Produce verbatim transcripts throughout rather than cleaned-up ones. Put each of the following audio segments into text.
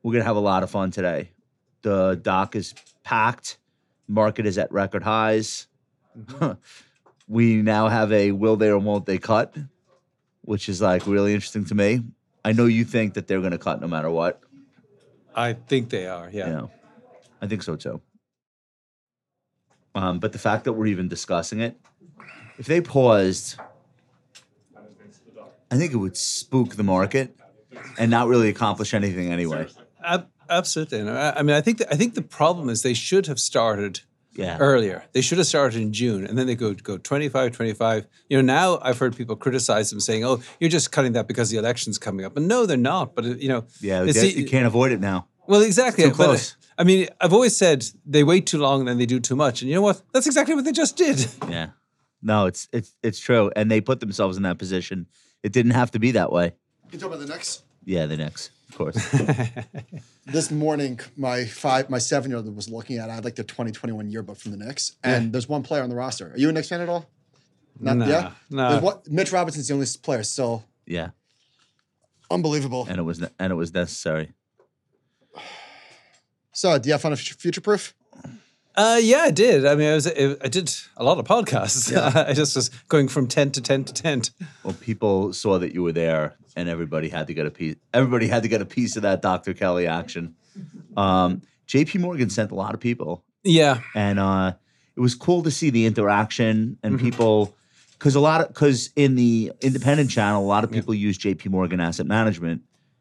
We're gonna have a lot of fun today. The dock is packed. Market is at record highs. Mm-hmm. We now have a will they or won't they cut, which is like really interesting to me. I know you think that they're going to cut no matter what. I think they are, yeah. Yeah, I think so too. Um, but the fact that we're even discussing it, if they paused, I think it would spook the market and not really accomplish anything anyway. Ab- absolutely. And I, I mean, I think the, I think the problem is they should have started yeah. earlier. They should have started in June, and then they go go twenty-five, twenty-five. You know, now I've heard people criticize them saying, "Oh, you're just cutting that because the election's coming up." And no, they're not. But you know, yeah, they, you can't avoid it now. Well, exactly. It's too close. But, I mean, I've always said they wait too long and then they do too much. And you know what? That's exactly what they just did. Yeah. No, it's it's it's true. And they put themselves in that position. It didn't have to be that way. You talk about the Knicks? Yeah, the Knicks, of course. This morning, my five, my seven-year-old was looking at. I had like the twenty twenty-one yearbook from the Knicks, and yeah. there's one player on the roster. Are you a Knicks fan at all? Not nah, yeah. No. Nah. Mitch Robinson's the only player still. Yeah. Unbelievable. And it was and it was necessary. So, do you have fun of future proof? Uh, yeah, I did. I mean, I was I did a lot of podcasts. Yeah. I just was going from tent to tent to tent. Well, people saw that you were there, and everybody had to get a piece. Everybody had to get a piece of that Doctor Kelly action. Um, J P Morgan sent a lot of people. Yeah, and uh, it was cool to see the interaction and mm-hmm. people, because a lot of because in the independent channel, a lot of people yeah. use J P Morgan Asset Management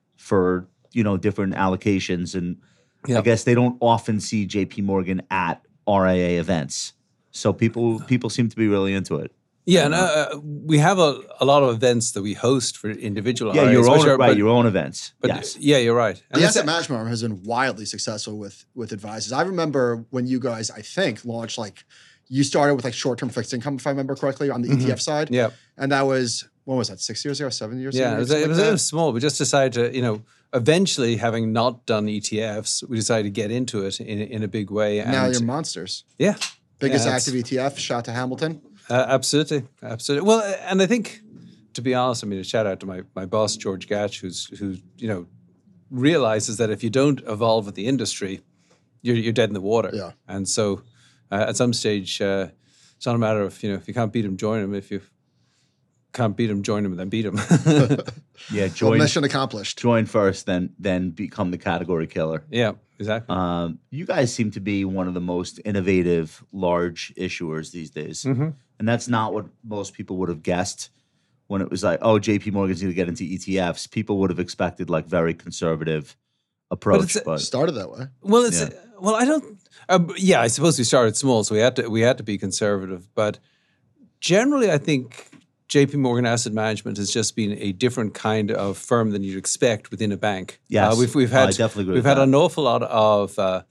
for you know different allocations and. Yep. I guess they don't often see J P Morgan at R I A events, so people people seem to be really into it. Yeah, and uh, we have a, a lot of events that we host for individual. Yeah, R I As, your own are, right, but, your own events. But yes. yeah, you're right. And the asset management arm has been wildly successful with with advisors. I remember when you guys, I think, launched like you started with like short term fixed income, if I remember correctly, on the mm-hmm. E T F side. Yeah, and that was what was that? Six years ago, seven years yeah, ago? Yeah, it, was, it, was, it was small. We just decided to, you know. Eventually, having not done E T Fs, we decided to get into it in, in a big way. And now you're monsters. Yeah. Biggest yeah, active E T F, shot to Hamilton. Uh, absolutely. Absolutely. Well, and I think, to be honest, I mean, a shout out to my, my boss, George Gatch, who's, who, you know, realizes that if you don't evolve with the industry, you're, you're dead in the water. Yeah. And so uh, at some stage, uh, it's not a matter of, you know, if you can't beat him, join him. If you can't beat him, join him, and then beat him. Yeah, join. Well, mission accomplished. Join first, then then become the category killer. Yeah, exactly. Um, you guys seem to be one of the most innovative large issuers these days, mm-hmm. and that's not what most people would have guessed when it was like, oh, J P Morgan's going to get into E T Fs. People would have expected like very conservative approach. But, but started that way. Well, it's yeah. well, I don't. Uh, yeah, I suppose we started small, so we had to we had to be conservative. But generally, I think J P Morgan Asset Management has just been a different kind of firm than you'd expect within a bank. Yes, uh, we've we've had I definitely agree we've with had that. an awful lot of uh,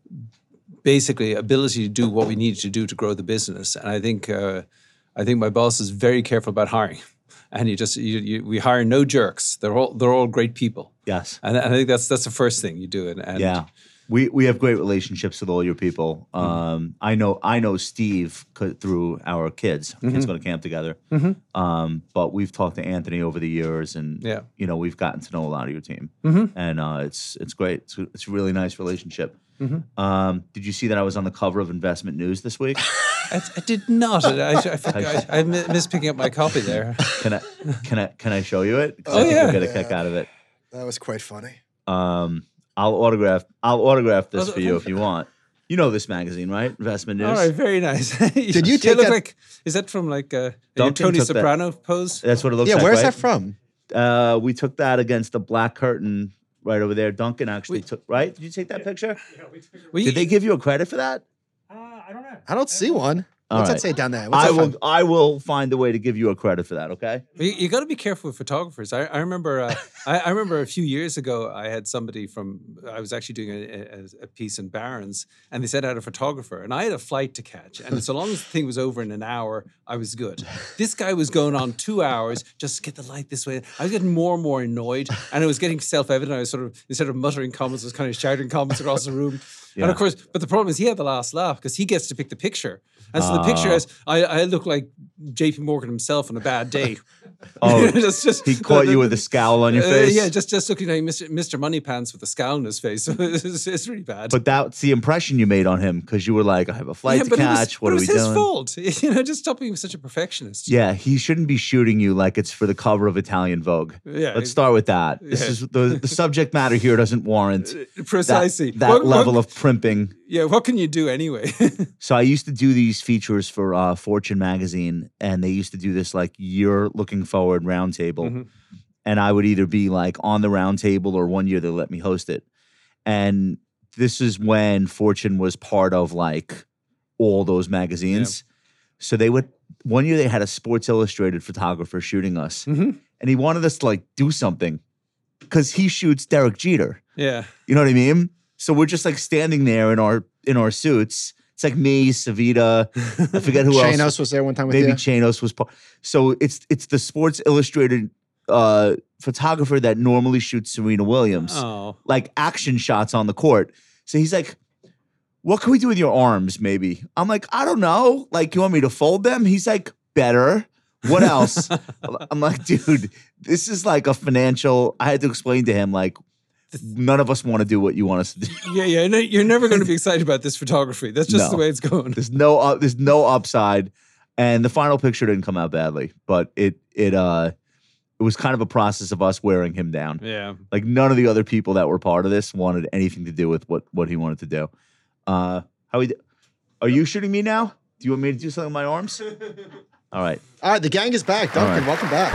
basically ability to do what we needed to do to grow the business, and I think uh, I think my boss is very careful about hiring, and you just you, you, we hire no jerks. They're all they're all great people. Yes, and, and I think that's that's the first thing you do. And, and yeah. We we have great relationships with all your people. Um, mm-hmm. I know I know Steve through our kids. Our mm-hmm. kids go to camp together. Mm-hmm. Um, but we've talked to Anthony over the years, and yeah. you know we've gotten to know a lot of your team, mm-hmm. and uh, it's it's great. It's, it's a really nice relationship. Mm-hmm. Um, did you see that I was on the cover of Investment News this week? I, I did not. I, I, I, I, I missed picking up my copy there. Can I can I can I show you it? 'Cause Oh I think yeah, you'll get a yeah. kick out of it. That was quite funny. Um, I'll autograph. I'll autograph this Oh, for you if you want. You know this magazine, right? Investment News. All right, very nice. Did you you take look that- like? Is that from like uh, Duncan Tony took that- Soprano pose? That's what it looks Yeah, like. where's right? that from? Uh, we took that against the black curtain right over there. Duncan actually We- took. Right? Did you take that picture? Well, you- Did they give you a credit for that? Uh, I don't know. I don't see one. All What's right. that say down there? What's I that will. from? I will find a way to give you a credit for that. Okay. You, you got to be careful with photographers. I, I remember. Uh, I, I remember a few years ago, I had somebody from. I was actually doing a, a, a piece in Barron's, and they sent out a photographer, and I had a flight to catch. And so long as the thing was over in an hour, I was good. This guy was going on two hours just to get the light this way. I was getting more and more annoyed, and it was getting self-evident. I was sort of instead of muttering comments, I was kind of shouting comments across the room. Yeah. And of course, but the problem is he had the last laugh because he gets to pick the picture. And so Ah. the picture Oh. is I, I look like J P Morgan himself on a bad day. Oh, Just- just- he caught you with a scowl on your Uh, face. yeah, just just looking like Mister Mister Moneypants with a scowl on his face. it's, it's really bad. But that's the impression you made on him because you were like, I have a flight yeah, to but catch. it was, what but are it we was his doing? fault. You know, just stop being such a perfectionist. Yeah, he shouldn't be shooting you like it's for the cover of Italian Vogue. Yeah, Let's start with that. This Yeah. is the the subject matter here doesn't warrant Uh, Precisely. that, that What- what- level of primping. Yeah, what can you do anyway? So I used to do these features for uh, Fortune magazine, and they used to do this like year looking forward roundtable. Mhm. And I would either be like on the roundtable, or one year they let me host it. And this is when Fortune was part of like all those magazines. So they would one year they had a Sports Illustrated photographer shooting us, Mhm. and he wanted us to like do something because he shoots Derek Jeter. Yeah. You know what I mean? So we're just like standing there in our in our suits. It's like me, Savita, I forget who else. Chanos was there one time with Maybe you. Chanos was part. So it's it's the Sports Illustrated uh, photographer that normally shoots Serena Williams, Oh. like action shots on the court. So he's like, "What can we do with your arms? Maybe." I'm like, "I don't know. Like, you want me to fold them?" He's like, "Better. What else?" I'm like, "Dude, this is like a financial." I had to explain to him like, none of us want to do what you want us to do. Yeah, yeah. No, you're never going to be excited about this photography. That's just No. the way it's going. There's no uh, there's no upside, and the final picture didn't come out badly, but it it uh it was kind of a process of us wearing him down. Yeah. Like none of the other people that were part of this wanted anything to do with what what he wanted to do. Uh, how we? d- Are you shooting me now? Do you want me to do something with my arms? All right. All right, the gang is back. All Duncan, right. welcome back.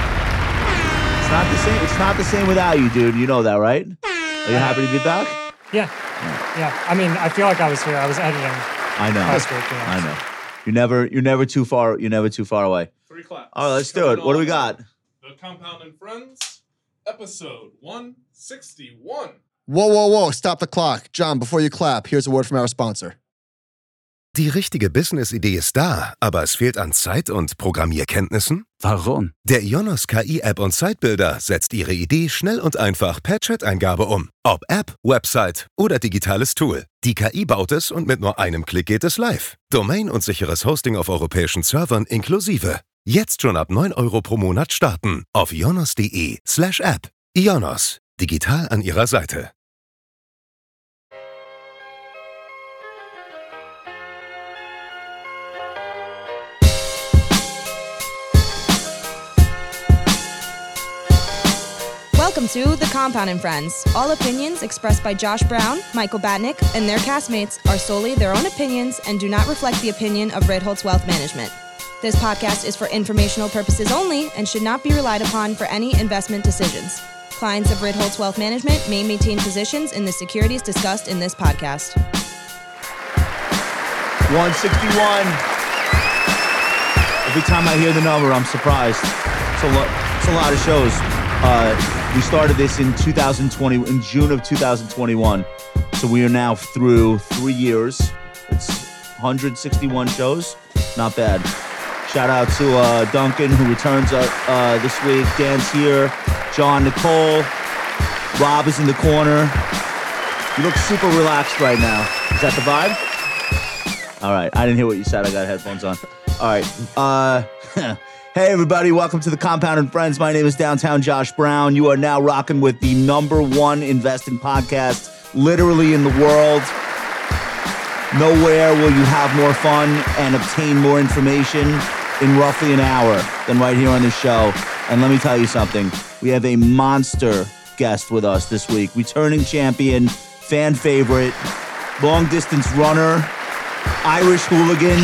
It's not the same. It's not the same without you, dude. You know that, right? Are you happy to be back? Yeah. Yeah. I mean, I feel like I was here. I was editing I know. last week. You know. I know. You're never. You're never too far. You're never too far away. Three claps. All right, let's do it. What do we got? The Compound and Friends, episode one sixty-one. Whoa, whoa, whoa, stop the clock. John, before you clap, here's a word from our sponsor. Die richtige Business-Idee ist da, aber es fehlt an Zeit und Programmierkenntnissen? Warum? Der Ionos K I-App und Sitebuilder setzt Ihre Idee schnell und einfach per Chat-Eingabe um. Ob App, Website oder digitales Tool. Die K I baut es und mit nur einem Klick geht es live. Domain und sicheres Hosting auf europäischen Servern inklusive. Jetzt schon ab neun Euro pro Monat starten. Auf ionos.de slash app. Ionos. Digital an Ihrer Seite. Welcome to The Compound and Friends. All opinions expressed by Josh Brown, Michael Batnick, and their castmates are solely their own opinions and do not reflect the opinion of Ritholtz Wealth Management. This podcast is for informational purposes only and should not be relied upon for any investment decisions. Clients of Ritholtz Wealth Management may maintain positions in the securities discussed in this podcast. one sixty-one. Every time I hear the number, I'm surprised. It's a lot. It's a lot of shows. Uh, we started this in two thousand twenty, in June of two thousand twenty-one. So we are now through three years. It's one hundred sixty-one shows. Not bad. Shout out to uh, Duncan, who returns uh, uh, this week. Dan's here. John, Nicole. Rob is in the corner. You look super relaxed right now. Is that the vibe? All right. I didn't hear what you said. I got headphones on. All right. Uh, hey, everybody. Welcome to the Compound and Friends. My name is Downtown Josh Brown. You are now rocking with the number one investing podcast literally in the world. Nowhere will you have more fun and obtain more information in roughly an hour than right here on this show. And let me tell you something. We have a monster guest with us this week. Returning champion, fan favorite, long distance runner, Irish hooligan.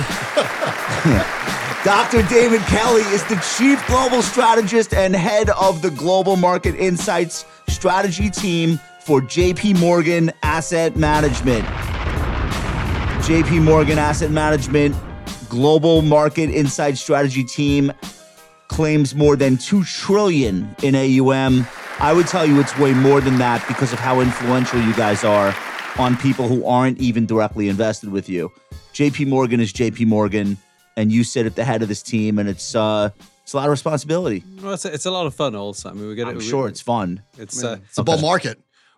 Doctor David Kelly is the chief global strategist and head of the Global Market Insights strategy team for J P Morgan Asset Management. J P Morgan Asset Management Global Market Insights strategy team claims more than two trillion dollars in A U M. I would tell you it's way more than that because of how influential you guys are on people who aren't even directly invested with you. J P Morgan is J P Morgan, and you sit at the head of this team, and it's uh, it's a lot of responsibility. Well, it's a, it's a lot of fun also. I mean, we get I'm we, sure it's fun. It's uh, It's a bull market.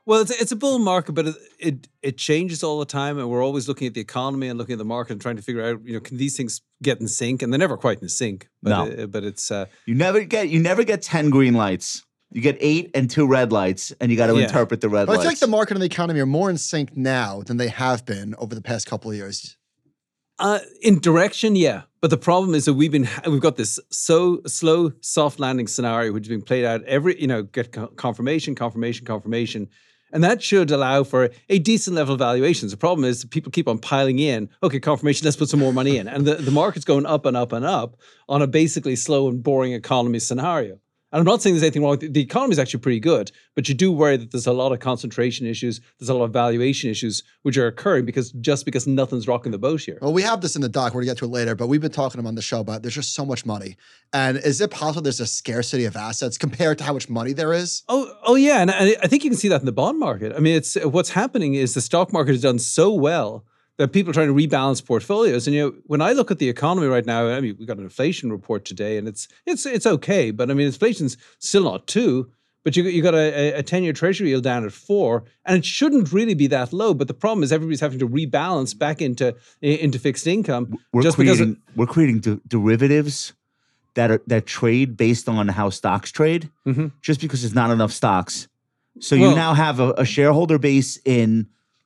Well, it's, it's a bull market, but it, it it changes all the time, and we're always looking at the economy and looking at the market and trying to figure out, you know, can these things get in sync? And they're never quite in sync. But No. it, but it's uh, You never get you never get ten green lights. You get eight and two red lights, and you got to Yeah. interpret the red But I lights. feel like the market and the economy are more in sync now than they have been over the past couple of years. Uh, in direction, yeah. But the problem is that we've been we've got this so slow soft landing scenario which has been played out every you know get co- confirmation, confirmation, confirmation, and that should allow for a decent level of valuations. The problem is that people keep on piling in. Okay, confirmation. Let's put some more money in, and the, the market's going up and up and up on a basically slow and boring economy scenario. And I'm not saying there's anything wrong with it. The economy is actually pretty good, but you do worry that there's a lot of concentration issues, there's a lot of valuation issues which are occurring because just because nothing's rocking the boat here. Well, we have this in the doc. We're going to get to it later, but we've been talking to them on the show about there's just so much money. And is it possible there's a scarcity of assets compared to how much money there is? Oh, oh yeah, and I I think you can see that in the bond market. I mean, it's what's happening is the stock market has done so well that people are trying to rebalance portfolios. And you know, when I look at the economy right now, I mean, we got an inflation report today, and it's it's it's okay, but I mean, inflation's still not two. But you you got a, a ten-year Treasury yield down at four, and it shouldn't really be that low. But the problem is everybody's having to rebalance back into into fixed income we're just creating because. Of, we're creating de- derivatives that are that trade based on how stocks trade, Mhm. just because there's not enough stocks. So Well- you now have a, a shareholder base in,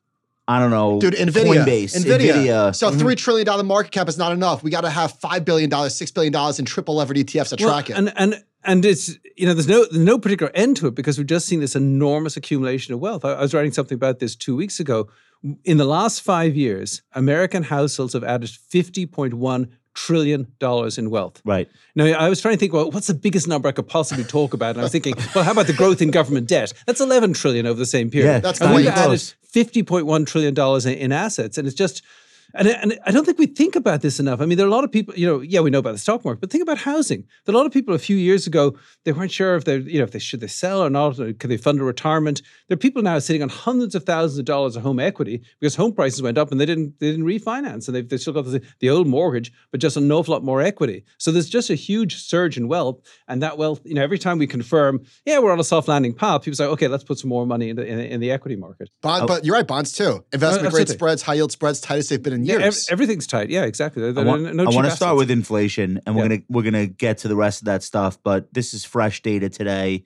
I don't know, Dude, NVIDIA. Coinbase, NVIDIA. Nvidia. So three trillion dollars market cap is not enough. We got to have five billion dollars, six billion dollars in triple levered E T Fs to Well, track it. And and and it's you know there's no there's no particular end to it because we've just seen this enormous accumulation of wealth. I, I was writing something about this two weeks ago. In the last five years, American households have added fifty point one trillion dollars in wealth. Right. Now, I was trying to think, well, what's the biggest number I could possibly talk about? And I was thinking, well, how about the growth in government debt? That's eleven trillion over the same period. Yeah, that's and not we've even added close. fifty point one trillion dollars in, in assets. And it's just, and, and I don't think we think about this enough. I mean, there are a lot of people, you know, yeah, we know about the stock market, but think about housing. There are a lot of people a few years ago, they weren't sure if they, you know, if they should they sell or not, or could they fund a retirement. There are people now sitting on hundreds of thousands of dollars of home equity because home prices went up and they didn't they didn't refinance, and they've, they've still got the, the old mortgage, but just an awful lot more equity. So there's just a huge surge in wealth, and that wealth, you know, every time we confirm, yeah, we're on a soft landing path, people say, okay, let's put some more money in the in, in the equity market. Bond, But you're right, bonds too. Investment grade absolutely. spreads, high yield spreads, tightest they've been in Yeah, years. ev- everything's tight. Yeah, exactly. There- I there want, are no I cheap want to start assets. with inflation, and we're Yeah. gonna we're gonna get to the rest of that stuff. But this is fresh data today.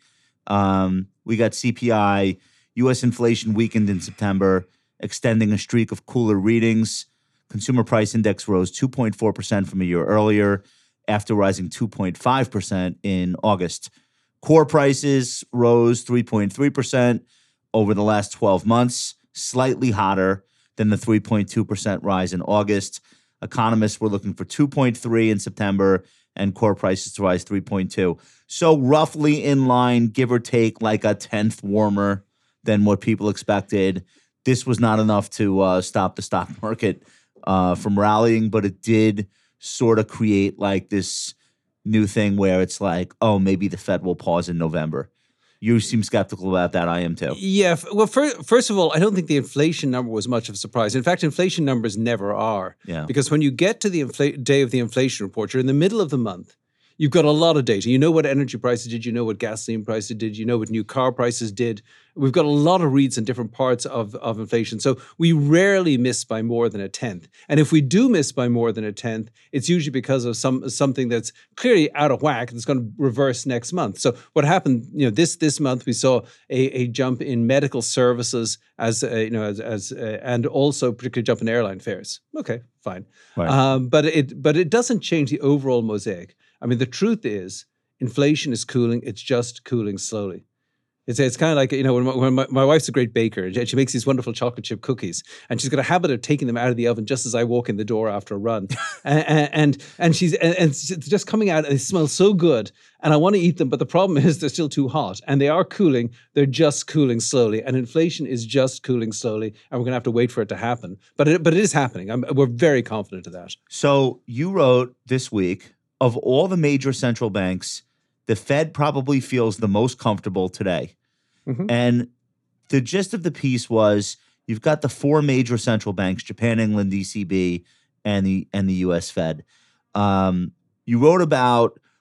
Um, we got C P I, U S inflation weakened in September, extending a streak of cooler readings. Consumer price index rose two point four percent from a year earlier, after rising two point five percent in August. Core prices rose three point three percent over the last twelve months, slightly hotter than the three point two percent rise in August. Economists were looking for two point three in September and core prices to rise three point two. So roughly in line, give or take like a tenth warmer than what people expected. This was not enough to uh, stop the stock market uh, from rallying, but it did sort of create like this new thing where it's like, oh, maybe the Fed will pause in November. You seem skeptical about that. I am too. Yeah. f- Well, fir- first of all, I don't think the inflation number was much of a surprise. In fact, inflation numbers never are. Yeah. Because when you get to the infl- day of the inflation report, you're in the middle of the month. You've got a lot of data. You know what energy prices did. You know what gasoline prices did. You know what new car prices did. We've got a lot of reads in different parts of, of inflation. So we rarely miss by more than a tenth. And if we do miss by more than a tenth, it's usually because of some something that's clearly out of whack that's going to reverse next month. So what happened, you know, this this month we saw a, a jump in medical services as uh, you know as, as uh, and also particularly jump in airline fares. Okay, fine. Right. Um, but it but it doesn't change the overall mosaic. I mean, the truth is, inflation is cooling. It's just cooling slowly. It's, it's kind of like, you know, when, my, when my, my wife's a great baker, and she makes these wonderful chocolate chip cookies, and she's got a habit of taking them out of the oven just as I walk in the door after a run. and, and and she's and, and it's just coming out, and they smell so good, and I want to eat them, but the problem is they're still too hot, and they are cooling. They're just cooling slowly, and inflation is just cooling slowly, and we're going to have to wait for it to happen. But it, but it is happening. I'm, we're very confident of that. So you wrote this week, of all the major central banks, the Fed probably feels the most comfortable today. Mhm. And the gist of the piece was you've got the four major central banks, Japan, England, E C B, and the and the U S Fed. Um, you wrote about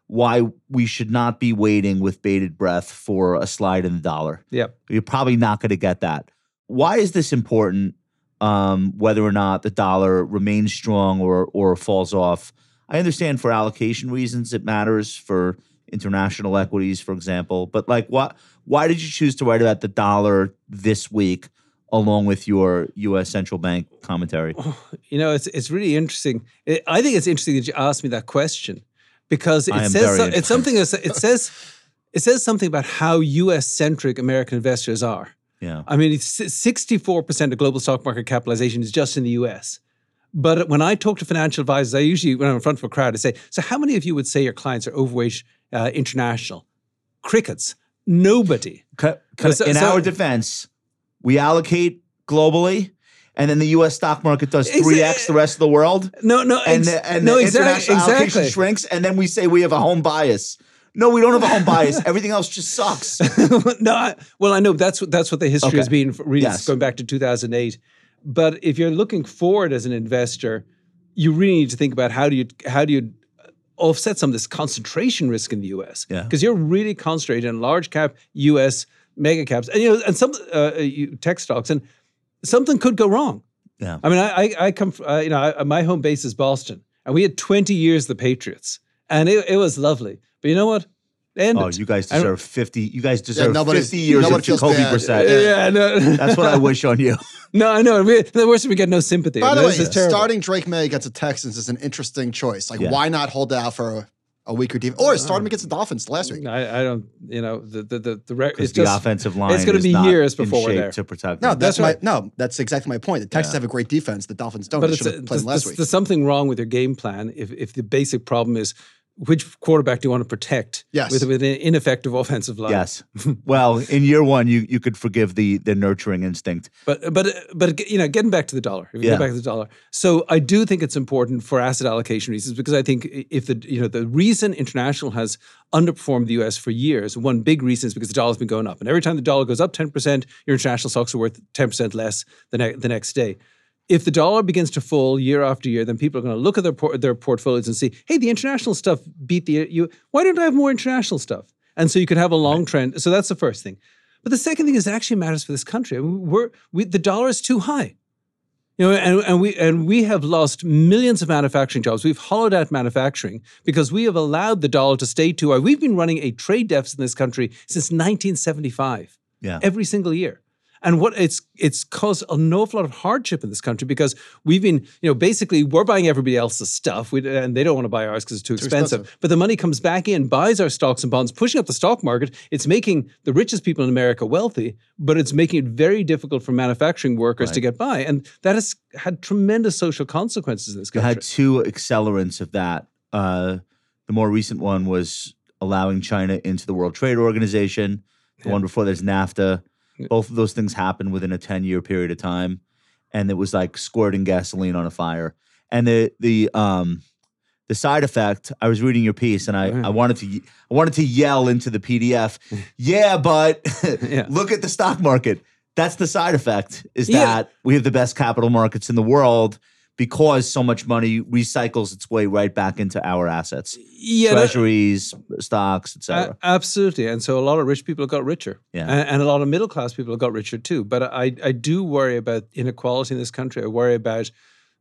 why we should not be waiting with bated breath for a slide in the dollar. Yep. You're probably not going to get that. Why is this important, um, whether or not the dollar remains strong or or falls off? I understand for allocation reasons it matters for international equities, for example. But like, what? Why did you choose to write about the dollar this week along with your U S central bank commentary? You know, it's it's really interesting. It, I think it's interesting that you asked me that question because it I am says very so, it's something. It says it says something about how U S centric American investors are. Yeah. I mean, sixty-four percent of global stock market capitalization is just in the U S. But when I talk to financial advisors, I usually, when I'm in front of a crowd, I say, so how many of you would say your clients are overweight uh, international? Crickets. Nobody. C- c- So- in so- our defense, we allocate globally, and then the U S stock market does Exa- three X the rest of the world. No, no, And ex- the, and no, the exact- international allocation exactly. shrinks, and then we say we have a home bias. No, we don't have a home bias. Everything else just sucks. no, I, well, I know that's what that's what the history Okay. has been, for really Yes. going back to two thousand eight. But if you're looking forward as an investor, you really need to think about how do you how do you offset some of this concentration risk in the U S? Yeah. Because you're really concentrated in large cap U S mega caps, and you know, and some uh, you- tech stocks, and something could go wrong. Yeah. I mean, I I, I come, from, uh, you know, I, my home base is Boston, and we had twenty years the Patriots, and it, it was lovely. But you know what? It ended. Oh, you guys I don't- deserve fifty. You guys deserve nobody- fifty years of nobody feels Jacoby bad. Brissett. Yeah, no. That's what I wish on you. No, I know. We, the worst is we get no sympathy. By the This way, is terrible. starting Drake May against the Texans is an interesting choice. Like, Yeah. why not hold out for a, a weaker team? Or start him against the Dolphins last week. I, I don't, you know, the the the, the rec- Because it's the just, offensive line it's gonna is be not years in before we're shape there. to protect No, them. that's, That's right. my no. That's exactly my point. The Texans Yeah. have a great defense. The Dolphins don't. But They it's, should have played there's, them last there's, week. there's something wrong with your game plan if if the basic problem is which quarterback do you want to protect Yes. with, with an ineffective offensive line. Yes. Well, in year one, you you could forgive the the nurturing instinct. But but but you know, getting back to the dollar, if you Yeah. get back to the dollar. So I do think it's important for asset allocation reasons because I think if the you know the reason international has underperformed the U S for years, one big reason is because the dollar's been going up, and every time the dollar goes up ten percent, your international stocks are worth ten percent less the ne- the next day. If the dollar begins to fall year after year, then people are going to look at their por- their portfolios and see, hey, the international stuff beat the you. Why don't I have more international stuff? And so you could have a long trend. So that's the first thing. But the second thing is it actually matters for this country. I mean, we're we, the dollar is too high. You know, and, and we and we have lost millions of manufacturing jobs. We've hollowed out manufacturing because we have allowed the dollar to stay too high. We've been running a trade deficit in this country since nineteen seventy-five. Yeah. Every single year. And what it's it's caused an awful lot of hardship in this country because we've been, you know, basically we're buying everybody else's stuff, we, and they don't want to buy ours because it's too, expensive. expensive. But the money comes back in, buys our stocks and bonds, pushing up the stock market. It's making the richest people in America wealthy, but it's making it very difficult for manufacturing workers to get by, and that has had tremendous social consequences in this You country. had two accelerants of that. Uh, the more recent one was allowing China into the World Trade Organization. The Yeah. one before there's NAFTA. Both of those things happened within a ten-year period of time, and it was like squirting gasoline on a fire. And the the um the side effect. I was reading your piece, and I Yeah. I wanted to y- I wanted to yell into the P D F. Yeah, but Yeah. look at the stock market. That's the side effect. Is Yeah. that we have the best capital markets in the world because so much money recycles its way right back into our assets, Yeah, no- treasuries, stocks, et cetera. A- absolutely. And so a lot of rich people got richer. Yeah. And, and a lot of middle class people got richer too. But I, I do worry about inequality in this country. I worry about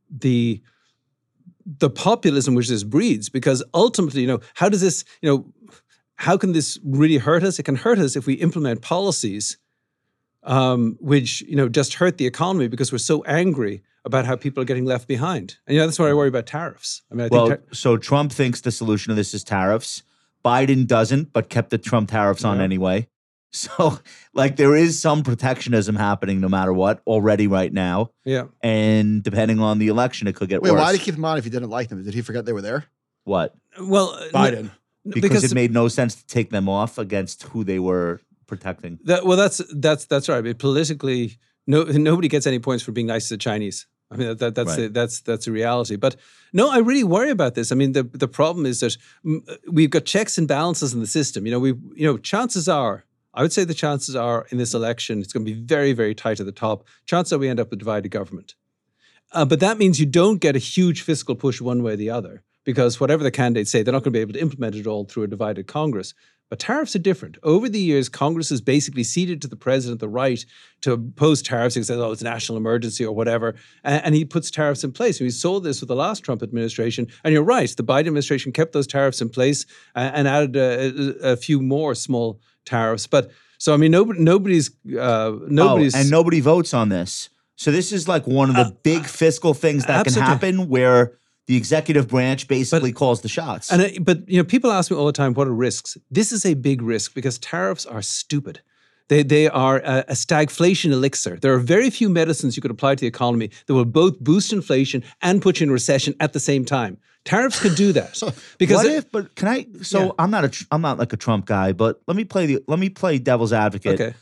the the populism which this breeds because ultimately, you know, how does this, you know, how can this really hurt us? It can hurt us if we implement policies um, which, you know, just hurt the economy because we're so angry about how people are getting left behind. And, you know, that's why I worry about tariffs. I mean, I think Well, tar- so Trump thinks the solution to this is tariffs. Biden doesn't, but kept the Trump tariffs on Yeah. anyway. So, like, there is some protectionism happening no matter what already right now. yeah. And depending on the election, it could get Wait, worse. why did he keep them on if he didn't like them? Did he forget they were there? What? Well, uh, Biden. no, Because, it made no sense to take them off against who they were protecting. That, well, that's that's that's right. I mean, politically, no nobody gets any points for being nice to the Chinese. I mean, that, that that's Right. the, that's that's a reality. But no, I really worry about this. I mean, the the problem is that mm, we've got checks and balances in the system. You know, we you know, chances are, I would say the chances are in this election, it's going to be very very tight at the top. Chances are we end up with divided government. Uh, but that means you don't get a huge fiscal push one way or the other because whatever the candidates say, they're not going to be able to implement it all through a divided Congress. But tariffs are different. Over the years, Congress has basically ceded to the president the right to impose tariffs. He says, oh, it's a national emergency or whatever. And, and he puts tariffs in place. And we saw this with the last Trump administration. And you're right, the Biden administration kept those tariffs in place and, and added a, a, a few more small tariffs. But so, I mean, nobody, nobody's... Uh, nobody's oh, and nobody votes on this. So this is like one of the uh, big fiscal things that absolutely. can happen where the executive branch basically but, calls the shots. And it, But, you know, people ask me all the time, what are risks? This is a big risk because tariffs are stupid. They they are a, a stagflation elixir. There are very few medicines you could apply to the economy that will both boost inflation and put you in recession at the same time. Tariffs could do that. Because what it, if? But can I? So yeah. I'm not a I'm not like a Trump guy, but let me play the let me play devil's advocate. Okay.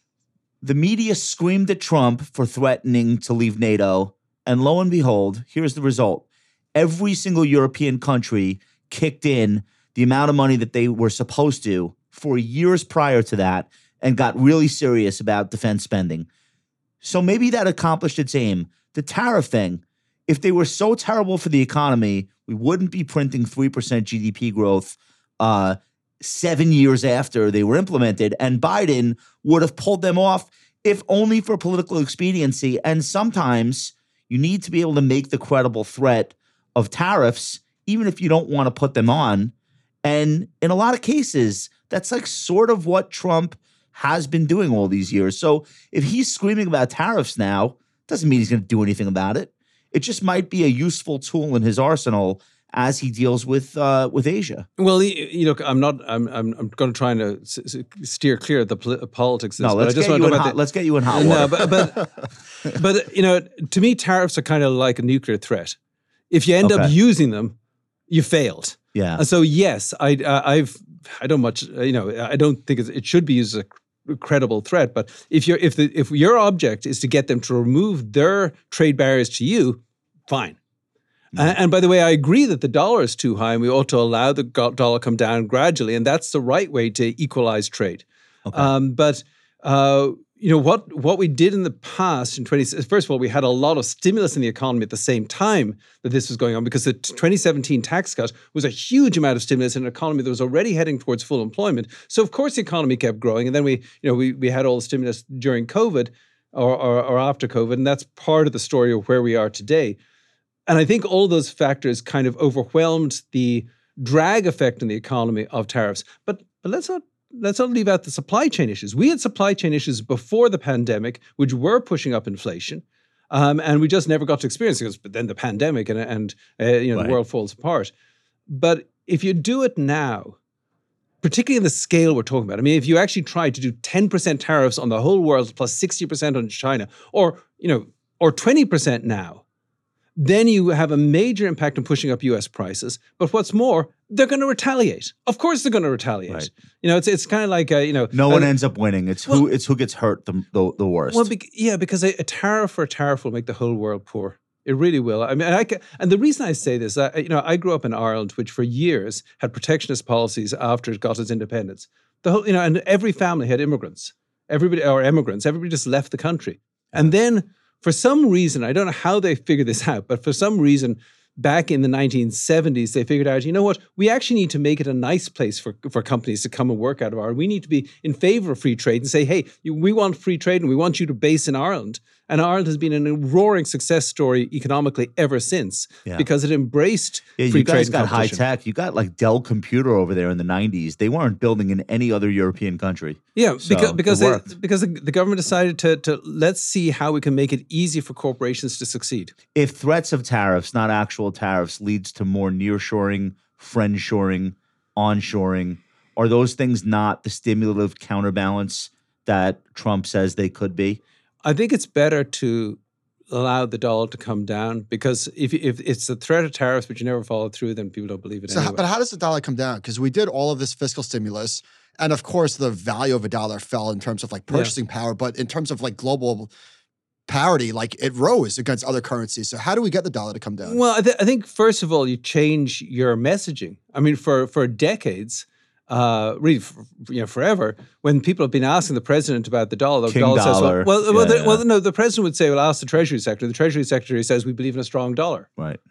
The media screamed at Trump for threatening to leave NATO, and lo and behold, here's the result. Every single European country kicked in the amount of money that they were supposed to for years prior to that and got really serious about defense spending. So maybe that accomplished its aim. The tariff thing, if they were so terrible for the economy, we wouldn't be printing three percent G D P growth uh, seven years after they were implemented, and Biden would have pulled them off if only for political expediency. And sometimes you need to be able to make the credible threat of tariffs, even if you don't want to put them on. And in a lot of cases, that's like sort of what Trump has been doing all these years. So if he's screaming about tariffs now, doesn't mean he's going to do anything about it. It just might be a useful tool in his arsenal as he deals with uh, with Asia. Well, you know, I'm not. I'm. I'm, I'm going to try to s- s- steer clear of the pol- politics. Of this, No, but let's I just get want you to in talk hot, about let's get you in hot the, water. No, but, but but you know, to me, tariffs are kind of like a nuclear threat. If you end Okay. up using them, you failed. Yeah. And so, yes, I, uh, I've. I don't much. You know, I don't think it's, it should be used as a credible threat. But if you're, if the, if your object is to get them to remove their trade barriers to you, fine. And, and by the way, I agree that the dollar is too high and we ought to allow the go- dollar come down gradually. And that's the right way to equalize trade. Okay. Um, but, uh, you know, what what we did in the past in twenty first of all, we had a lot of stimulus in the economy at the same time that this was going on because the twenty seventeen tax cut was a huge amount of stimulus in an economy that was already heading towards full employment. So, of course, the economy kept growing. And then we, you know, we, we had all the stimulus during COVID or, or, or after COVID. And that's part of the story of where we are today. And I think all those factors kind of overwhelmed the drag effect in the economy of tariffs. But but let's not let's not leave out the supply chain issues. We had supply chain issues before the pandemic, which were pushing up inflation, um, and we just never got to experience it. But then the pandemic and and uh, you know Right. the world falls apart. But if you do it now, particularly in the scale we're talking about, I mean, if you actually tried to do ten percent tariffs on the whole world plus sixty percent on China, or you know, or twenty percent now. Then you have a major impact on pushing up U S prices. But what's more, they're going to retaliate. Of course, they're going to retaliate. Right. You know, it's it's kind of like uh, you know, No one uh, ends up winning. It's well- who it's who gets hurt the the, the worst. Well, bec- yeah, because a, a tariff for a tariff will make the whole world poor. It really will. I mean, and, I ca- and the reason I say this, I, you know, I grew up in Ireland, which for years had protectionist policies after it got its independence. The whole, you know, and every family had immigrants. Everybody or immigrants. Everybody just left the country, and then. For some reason, I don't know how they figured this out, but for some reason, back in the nineteen seventies, they figured out, you know what, we actually need to make it a nice place for, for companies to come and work out of Ireland. We need to be in favor of free trade and say, hey, you, we want free trade and we want you to base in Ireland. And Ireland has been a roaring success story economically ever since Yeah. because it embraced yeah, free you trade guys and got high competition. tech. You got like Dell Computer over there in the nineties. They weren't building in any other European country. Yeah, So, because it because they, worked. because the, the government decided to to let's see how we can make it easy for corporations to succeed. If threats of tariffs, not actual tariffs, leads to more nearshoring, friendshoring, onshoring, are those things not the stimulative counterbalance that Trump says they could be? I think it's better to allow the dollar to come down because if if it's the threat of tariffs but you never follow through, then people don't believe it So, how, anyway. but how does the dollar come down? Because we did all of this fiscal stimulus, and of course, the value of a dollar fell in terms of like Yeah. purchasing power, but in terms of like global parity, like it rose against other currencies. So, how do we get the dollar to come down? Well, I, th- I think first of all, you change your messaging. I mean, for for decades, uh, really, f- you know, forever, when people have been asking the president about the dollar, the King dollar says, dollar. well, well, well, Yeah, the, well, yeah. no, the president would say, well, ask the Treasury Secretary. The Treasury Secretary says we believe in a strong dollar. Right.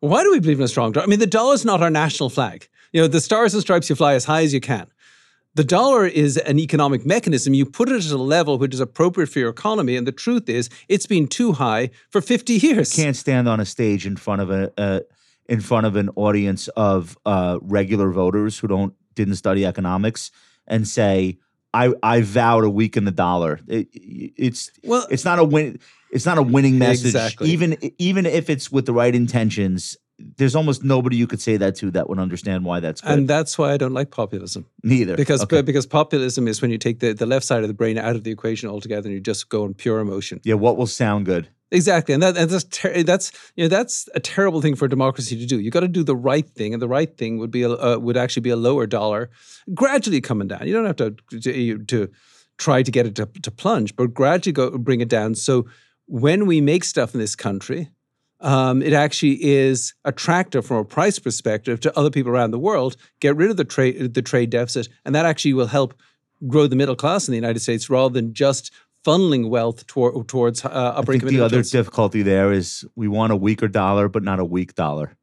Why do we believe in a strong dollar? I mean, the dollar's not our national flag. You know, the stars and stripes, you fly as high as you can. The dollar is an economic mechanism. You put it at a level which is appropriate for your economy, and the truth is, it's been too high for fifty years. Can't stand on a stage in front of a uh, in front of an audience of uh, regular voters who don't didn't study economics and say, "I I vow to weaken the dollar." It, it's Well- it's not a win. It's not a winning message. Exactly. Even even if it's with the right intentions, there's almost nobody you could say that to that would understand why that's good. And that's why I don't like populism. Neither. Because Okay. because populism is when you take the, the left side of the brain out of the equation altogether and you just go on pure emotion. Yeah, what will sound good? Exactly, and that and that's ter- that's you know that's a terrible thing for a democracy to do. You got to do the right thing, and the right thing would be a, uh, would actually be a lower dollar, gradually coming down. You don't have to to, to try to get it to, to plunge, but gradually go bring it down. So when we make stuff in this country, um, it actually is attractive from a price perspective to other people around the world. Get rid of the trade the trade deficit, and that actually will help grow the middle class in the United States rather than just funneling wealth tor- towards uh, upper I think income the other individuals. difficulty there is we want a weaker dollar, but not a weak dollar.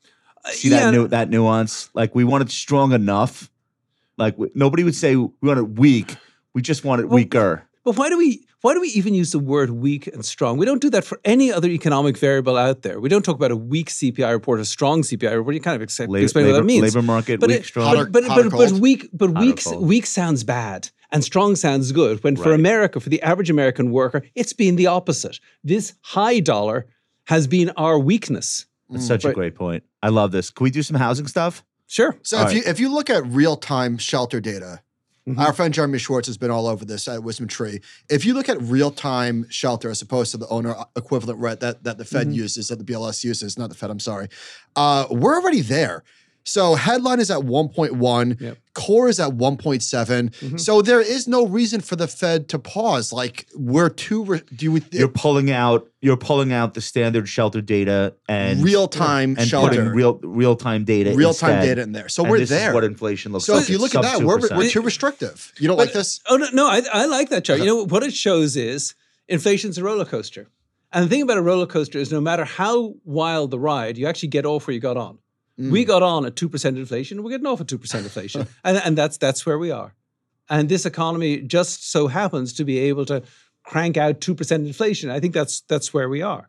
See yeah. that nu- that nuance? Like we want it strong enough. Like we, nobody would say we want it weak. We just want it Well, weaker. But why do we why do we even use the word weak and strong? We don't do that for any other economic variable out there. We don't talk about a weak C P I report, a strong C P I report. You kind of accept, La- explain labor, what that means. labor market But weak, it- strong. Hotter- But but hot or but, but cold? weak but Hot or weak cold? weak sounds bad and strong sounds good. When for Right. America, for the average American worker, it's been the opposite. This high dollar has been our weakness. That's such a Right. great point. I love this. Can we do some housing stuff? Sure. So All if right. you if you look at real time shelter data, Mhm. our friend Jeremy Schwartz has been all over this at Wisdom Tree. If you look at real time shelter as opposed to the owner equivalent rent that that the Fed Mhm. uses, that the B L S uses, not the Fed, I'm sorry, uh, we're already there. So headline is at one point one, Yep. core is at one point seven. Mhm. So there is no reason for the Fed to pause. Like we're too. Re- do you You're pulling out. You're pulling out the standard shelter data and real time and shelter, putting real real time data. real time instead. data in there? So And we're this there. Is what inflation looks so like. if you look Sub at that, two we're, percent. we're too restrictive. You don't like this? Oh no, no, I, I like that chart. You know what it shows is inflation's a roller coaster, and the thing about a roller coaster is no matter how wild the ride, you actually get off where you got on. Mm. We got on at two percent inflation. We're getting off at two percent inflation, and and that's that's where we are. And this economy just so happens to be able to crank out two percent inflation. I think that's that's where we are.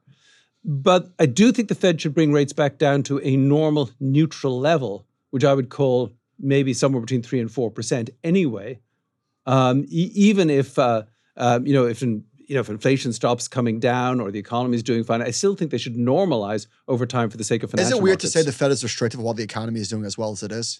But I do think the Fed should bring rates back down to a normal neutral level, which I would call maybe somewhere between three and four percent anyway. Um, e- even if uh, um, you know if in, you know if inflation stops coming down or the economy is doing fine, I still think they should normalize over time for the sake of financial Is it weird markets. to say the Fed is restrictive while the economy is doing as well as it is?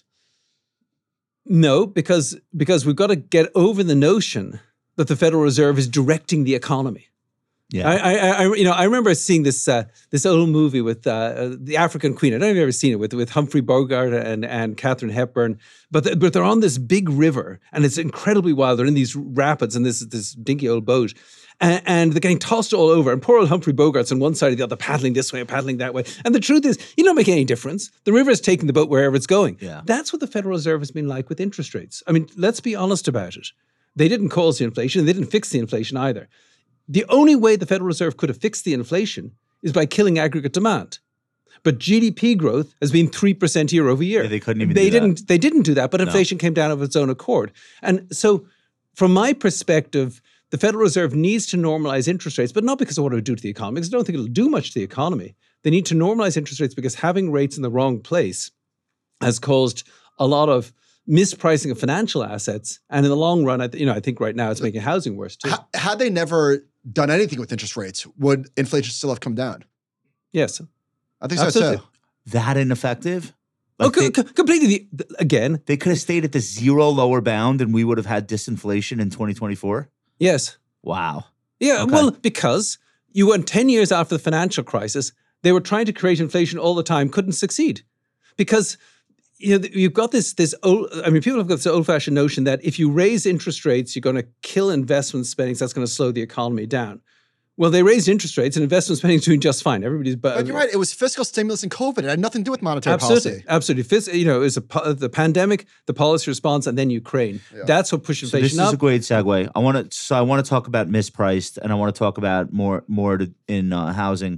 No, because because we've got to get over the notion that the Federal Reserve is directing the economy. Yeah. I, I, I you know, I remember seeing this uh, this old movie with uh, the African Queen. I don't know if you've ever seen it with with Humphrey Bogart and and Katharine Hepburn. But the, but they're on this big river and it's incredibly wild. They're in these rapids and this this dinky old boat, and, and they're getting tossed all over. And poor old Humphrey Bogart's on one side or the other, paddling this way, paddling that way. And the truth is, you don't make any difference. The river is taking the boat wherever it's going. Yeah. That's what the Federal Reserve has been like with interest rates. I mean, let's be honest about it. They didn't cause the inflation. They didn't fix the inflation either. The only way the Federal Reserve could have fixed the inflation is by killing aggregate demand. But G D P growth has been three percent year over year. Yeah, they couldn't even They do that. didn't. They didn't do that, but No. inflation came down of its own accord. And so, from my perspective, the Federal Reserve needs to normalize interest rates, but not because of what it would do to the economy, because I don't think it'll do much to the economy. They need to normalize interest rates because having rates in the wrong place has caused a lot of mispricing of financial assets. And in the long run, I th- you know, I think right now it's making housing worse too. Ha- had they never done anything with interest rates, would inflation still have come down? Yes. I think so Absolutely. too. That ineffective? Oh, Like co- they, co- completely. The, the- again, they could have stayed at the zero lower bound and we would have had disinflation in twenty twenty-four? yes. Wow. Yeah, Okay. well, because you went ten years after the financial crisis, they were trying to create inflation all the time, couldn't succeed. Because you know, you've got this, this old, I mean, people have got this old-fashioned notion that if you raise interest rates, you're going to kill investment spending, so that's going to slow the economy down. Well, they raised interest rates and investment spending is doing just fine. Everybody's bu- But you're right. It was fiscal stimulus and COVID. It had nothing to do with monetary Absolutely, policy. absolutely. Fis- you know, it was a, po- the pandemic, the policy response, and then Ukraine. That's what pushed So inflation this is up. a great segue. I want to so I want to talk about mispriced and I want to talk about more more to, in uh, housing.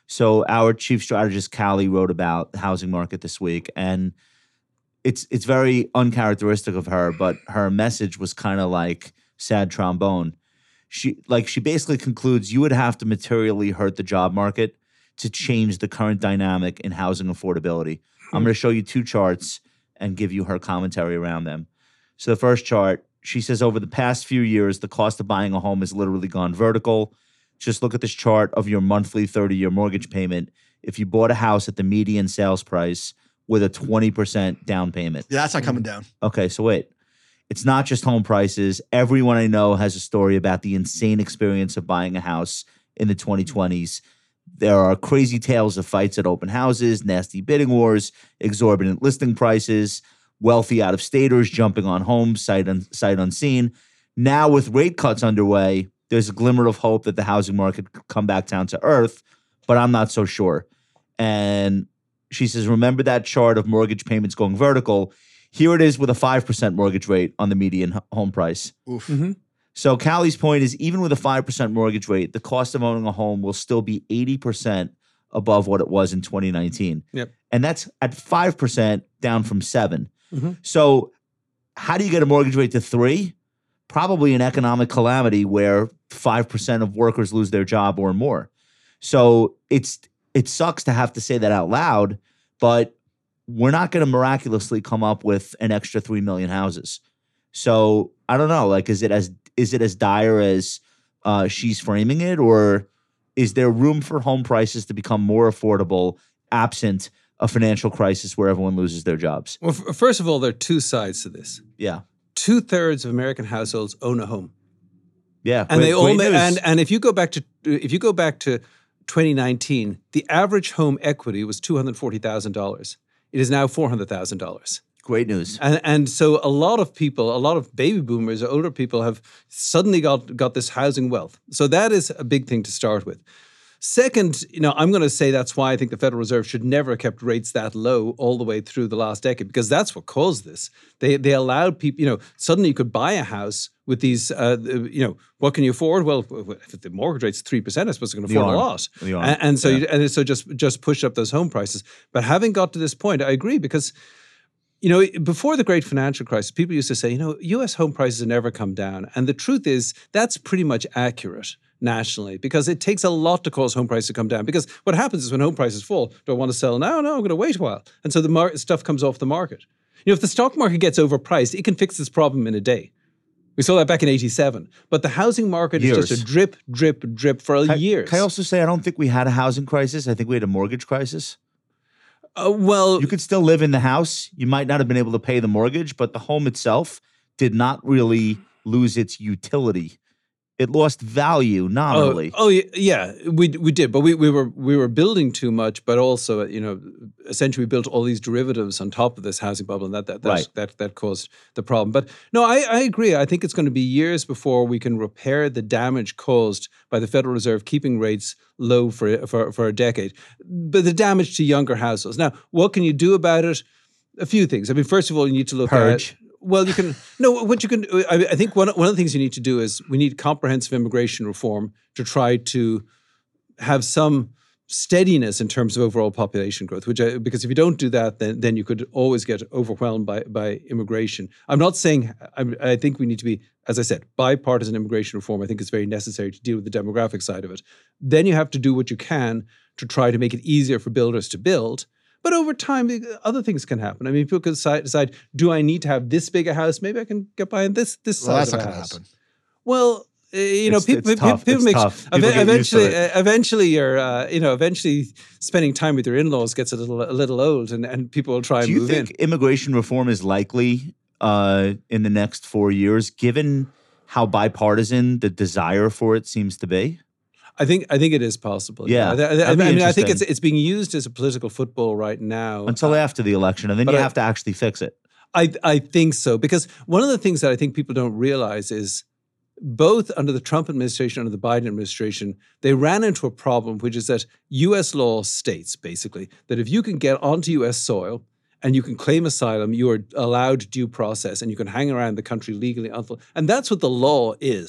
So our chief strategist, Callie, wrote about the housing market this week, and it's it's very uncharacteristic of her, but her message was kind of like sad trombone. She like she basically concludes you would have to materially hurt the job market to change the current dynamic in housing affordability. I'm going to show you two charts and give you her commentary around them. So the first chart, she says over the past few years, the cost of buying a home has literally gone vertical. Just look at this chart of your monthly thirty-year mortgage payment. If you bought a house at the median sales price with a twenty percent down payment. Yeah, that's not coming down. Okay, so wait. It's not just home prices. Everyone I know has a story about the insane experience of buying a house in the twenty twenties. There are crazy tales of fights at open houses, nasty bidding wars, exorbitant listing prices, wealthy out-of-staters jumping on homes sight, un- sight unseen. Now with rate cuts underway, there's a glimmer of hope that the housing market could come back down to earth, but I'm not so sure. And she says, remember that chart of mortgage payments going vertical? Here it is with a five percent mortgage rate on the median h- home price. Oof. Mm-hmm. So Callie's point is even with a five percent mortgage rate, the cost of owning a home will still be eighty percent above what it was in twenty nineteen. Yep. And that's at five percent down from seven. Mm-hmm. So how do you get a mortgage rate to three? Probably an economic calamity where five percent of workers lose their job or more. So it's it sucks to have to say that out loud, but we're not going to miraculously come up with an extra three million houses. So I don't know, like, is it as is it as dire as uh, she's framing it, or is there room for home prices to become more affordable absent a financial crisis where everyone loses their jobs? Well, f- first of all, there are two sides to this. Yeah. Two thirds of American households own a home, Yeah. and great- they all great ma- news. and and if you go back to if you go back to twenty nineteen, the average home equity was two hundred forty thousand dollars. It is now four hundred thousand dollars. Great news. And and so a lot of people, a lot of baby boomers or older people have suddenly got, got this housing wealth. So that is a big thing to start with. Second, you know, I'm going to say that's why I think the Federal Reserve should never have kept rates that low all the way through the last decade, because that's what caused this. They they allowed people, you know, suddenly you could buy a house with these, uh, you know, what can you afford? Well, if the mortgage rate's three percent, I suppose you can The afford a arm. lot. The arm. And, and so Yeah. you, and so just just push up those home prices. But having got to this point, I agree, because you know, before the great financial crisis, people used to say, you know, U S home prices have never come down. And the truth is that's pretty much accurate nationally, because it takes a lot to cause home prices to come down. Because what happens is when home prices fall, do I want to sell now? No, I'm going to wait a while. And so the mar- stuff comes off the market. You know, if the stock market gets overpriced, it can fix this problem in a day. We saw that back in eighty-seven. But the housing market is Years. just a drip, drip, drip for Can- years. Can I also say I don't think we had a housing crisis. I think we had a mortgage crisis. uh, well, You could still live in the house. You might not have been able to pay the mortgage, but the home itself did not really lose its utility. It lost value nominally. Oh, oh y- yeah, we we did, but we, we were we were building too much, but also you know essentially we built all these derivatives on top of this housing bubble, and that that that Right. that, that caused the problem. But no, I, I agree. I think it's going to be years before we can repair the damage caused by the Federal Reserve keeping rates low for for for a decade. But the damage to younger households. Now, what can you do about it? A few things. I mean, first of all, you need to look Purge. at. Well, you can no. What you can, I, I think one one of the things you need to do is we need comprehensive immigration reform to try to have some steadiness in terms of overall population growth. Which I, because if you don't do that, then then you could always get overwhelmed by by immigration. I'm not saying I, I think we need to be, as I said, bipartisan immigration reform. I think it's very necessary to deal with the demographic side of it. Then you have to do what you can to try to make it easier for builders to build. But over time, other things can happen. I mean, people could decide, decide, do I need to have this big a house? Maybe I can get by in this this Well, size that's of not a going to house. happen. Well, uh, you know, It's- people, it's people, tough. people It's make tough. ev- People get used to eventually, it. uh, eventually, you're, uh, you know, eventually spending time with your in-laws gets a little a little old, and, and people will try and Do you move think in. immigration reform is likely uh, in the next four years, given how bipartisan the desire for it seems to be? I think I think it is possible. Yeah, I, I, that'd I be mean, I think it's interesting. it's being used as a political football right now Until after the election, and then but you I- have to actually fix it. I I think so, because one of the things that I think people don't realize is both under the Trump administration and under the Biden administration, they ran into a problem, which is that U S law states basically that if you can get onto U S soil and you can claim asylum, you are allowed due process and you can hang around the country legally until, and that's what the law is.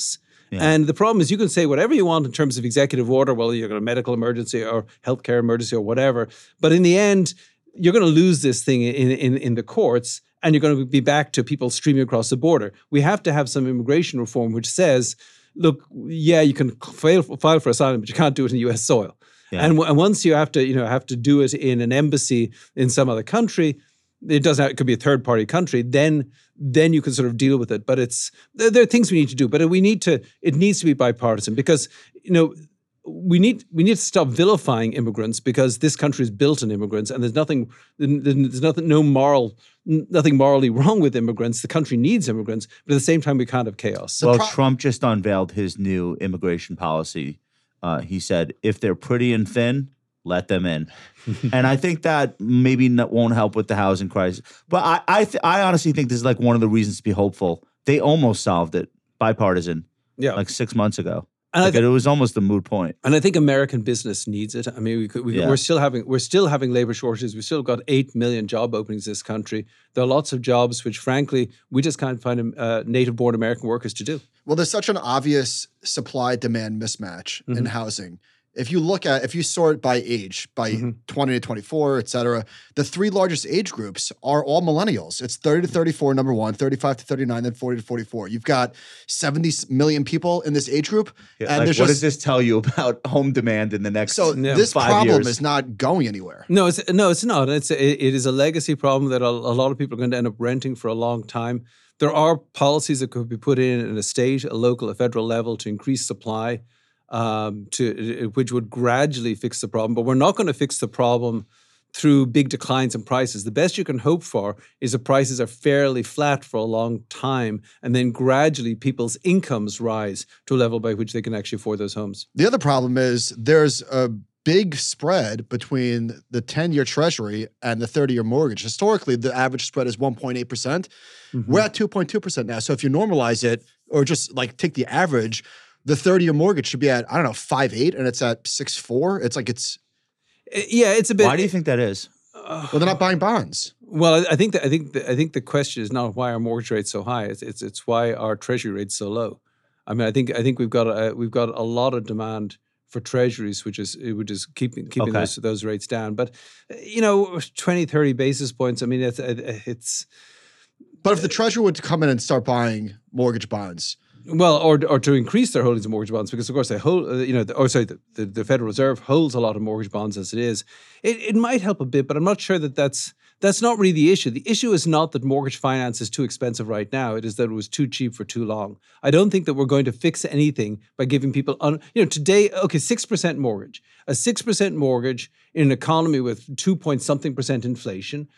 Yeah. And the problem is you can say whatever you want in terms of executive order, whether you're got a medical emergency or healthcare emergency or whatever. But in the end, you're going to lose this thing in, in, in the courts, and you're going to be back to people streaming across the border. We have to have some immigration reform which says, look, yeah, you can file, file for asylum, but you can't do it in U S soil. Yeah. And, w- and once you have to, you know, have to do it in an embassy in some other country, it doesn't have, it could be a third party country, then then you can sort of deal with it. But it's there, there are things we need to do, but we need to it needs to be bipartisan because, you know, we need we need to stop vilifying immigrants because this country is built on immigrants, and there's nothing there's nothing no moral nothing morally wrong with immigrants. The country needs immigrants, but at the same time we can't have chaos. Well, pro- Trump just unveiled his new immigration policy. Uh, he said, if they're pretty and thin, let them in. And I think that maybe not, won't help with the housing crisis. But I I, th- I honestly think this is like one of the reasons to be hopeful. They almost solved it, bipartisan, yeah. like six months ago. And like th- it was almost a moot point. And I think American business needs it. I mean, we could, we, Yeah. we're still having we're still having labor shortages. We've still got eight million job openings in this country. There are lots of jobs which, frankly, we just can't find uh, native-born American workers to do. Well, there's such an obvious supply-demand mismatch Mm-hmm. in housing. If you look at, if you sort by age, by Mm-hmm. twenty to twenty-four, et cetera, the three largest age groups are all millennials. It's thirty to thirty-four, number one, thirty-five to thirty-nine, then forty to forty-four. You've got seventy million people in this age group. Yeah, and like, there's what just, does this tell you about home demand in the next so Yeah. this five problem years? is not going anywhere. No, it's no, it's not. It's it, it is a legacy problem that a, a lot of people are going to end up renting for a long time. There are policies that could be put in at a state, a local, a federal level to increase supply, um, to which would gradually fix the problem. But we're not going to fix the problem through big declines in prices. The best you can hope for is that prices are fairly flat for a long time, and then gradually people's incomes rise to a level by which they can actually afford those homes. The other problem is there's a big spread between the ten-year treasury and the thirty-year mortgage. Historically, the average spread is one point eight percent. Mm-hmm. We're at two point two percent now. So if you normalize it or just like take the average, the thirty-year mortgage should be at, I don't know, five eight, and it's at six four. It's like it's Yeah, it's a bit. Why do you think that is? well, they're not buying bonds. Well, I I think that I think the, I think the question is not why our mortgage rate's so high. It's it's it's why our treasury rate's so low. I mean, I think I think we've got a, we've got a lot of demand for treasuries, which is which is keeping keeping Okay. those those rates down. But you know, twenty, thirty basis points. I mean, it's it's But if the treasury would come in and start buying mortgage bonds, well, or or to increase their holdings of mortgage bonds, because of course they hold, uh, you know, the, or sorry, the, the, the Federal Reserve holds a lot of mortgage bonds as it is. It it might help a bit, but I'm not sure that that's that's not really the issue. The issue is not that mortgage finance is too expensive right now. It is that it was too cheap for too long. I don't think that we're going to fix anything by giving people, un, you know, today, okay, six percent mortgage, a six percent mortgage in an economy with two point something percent inflation.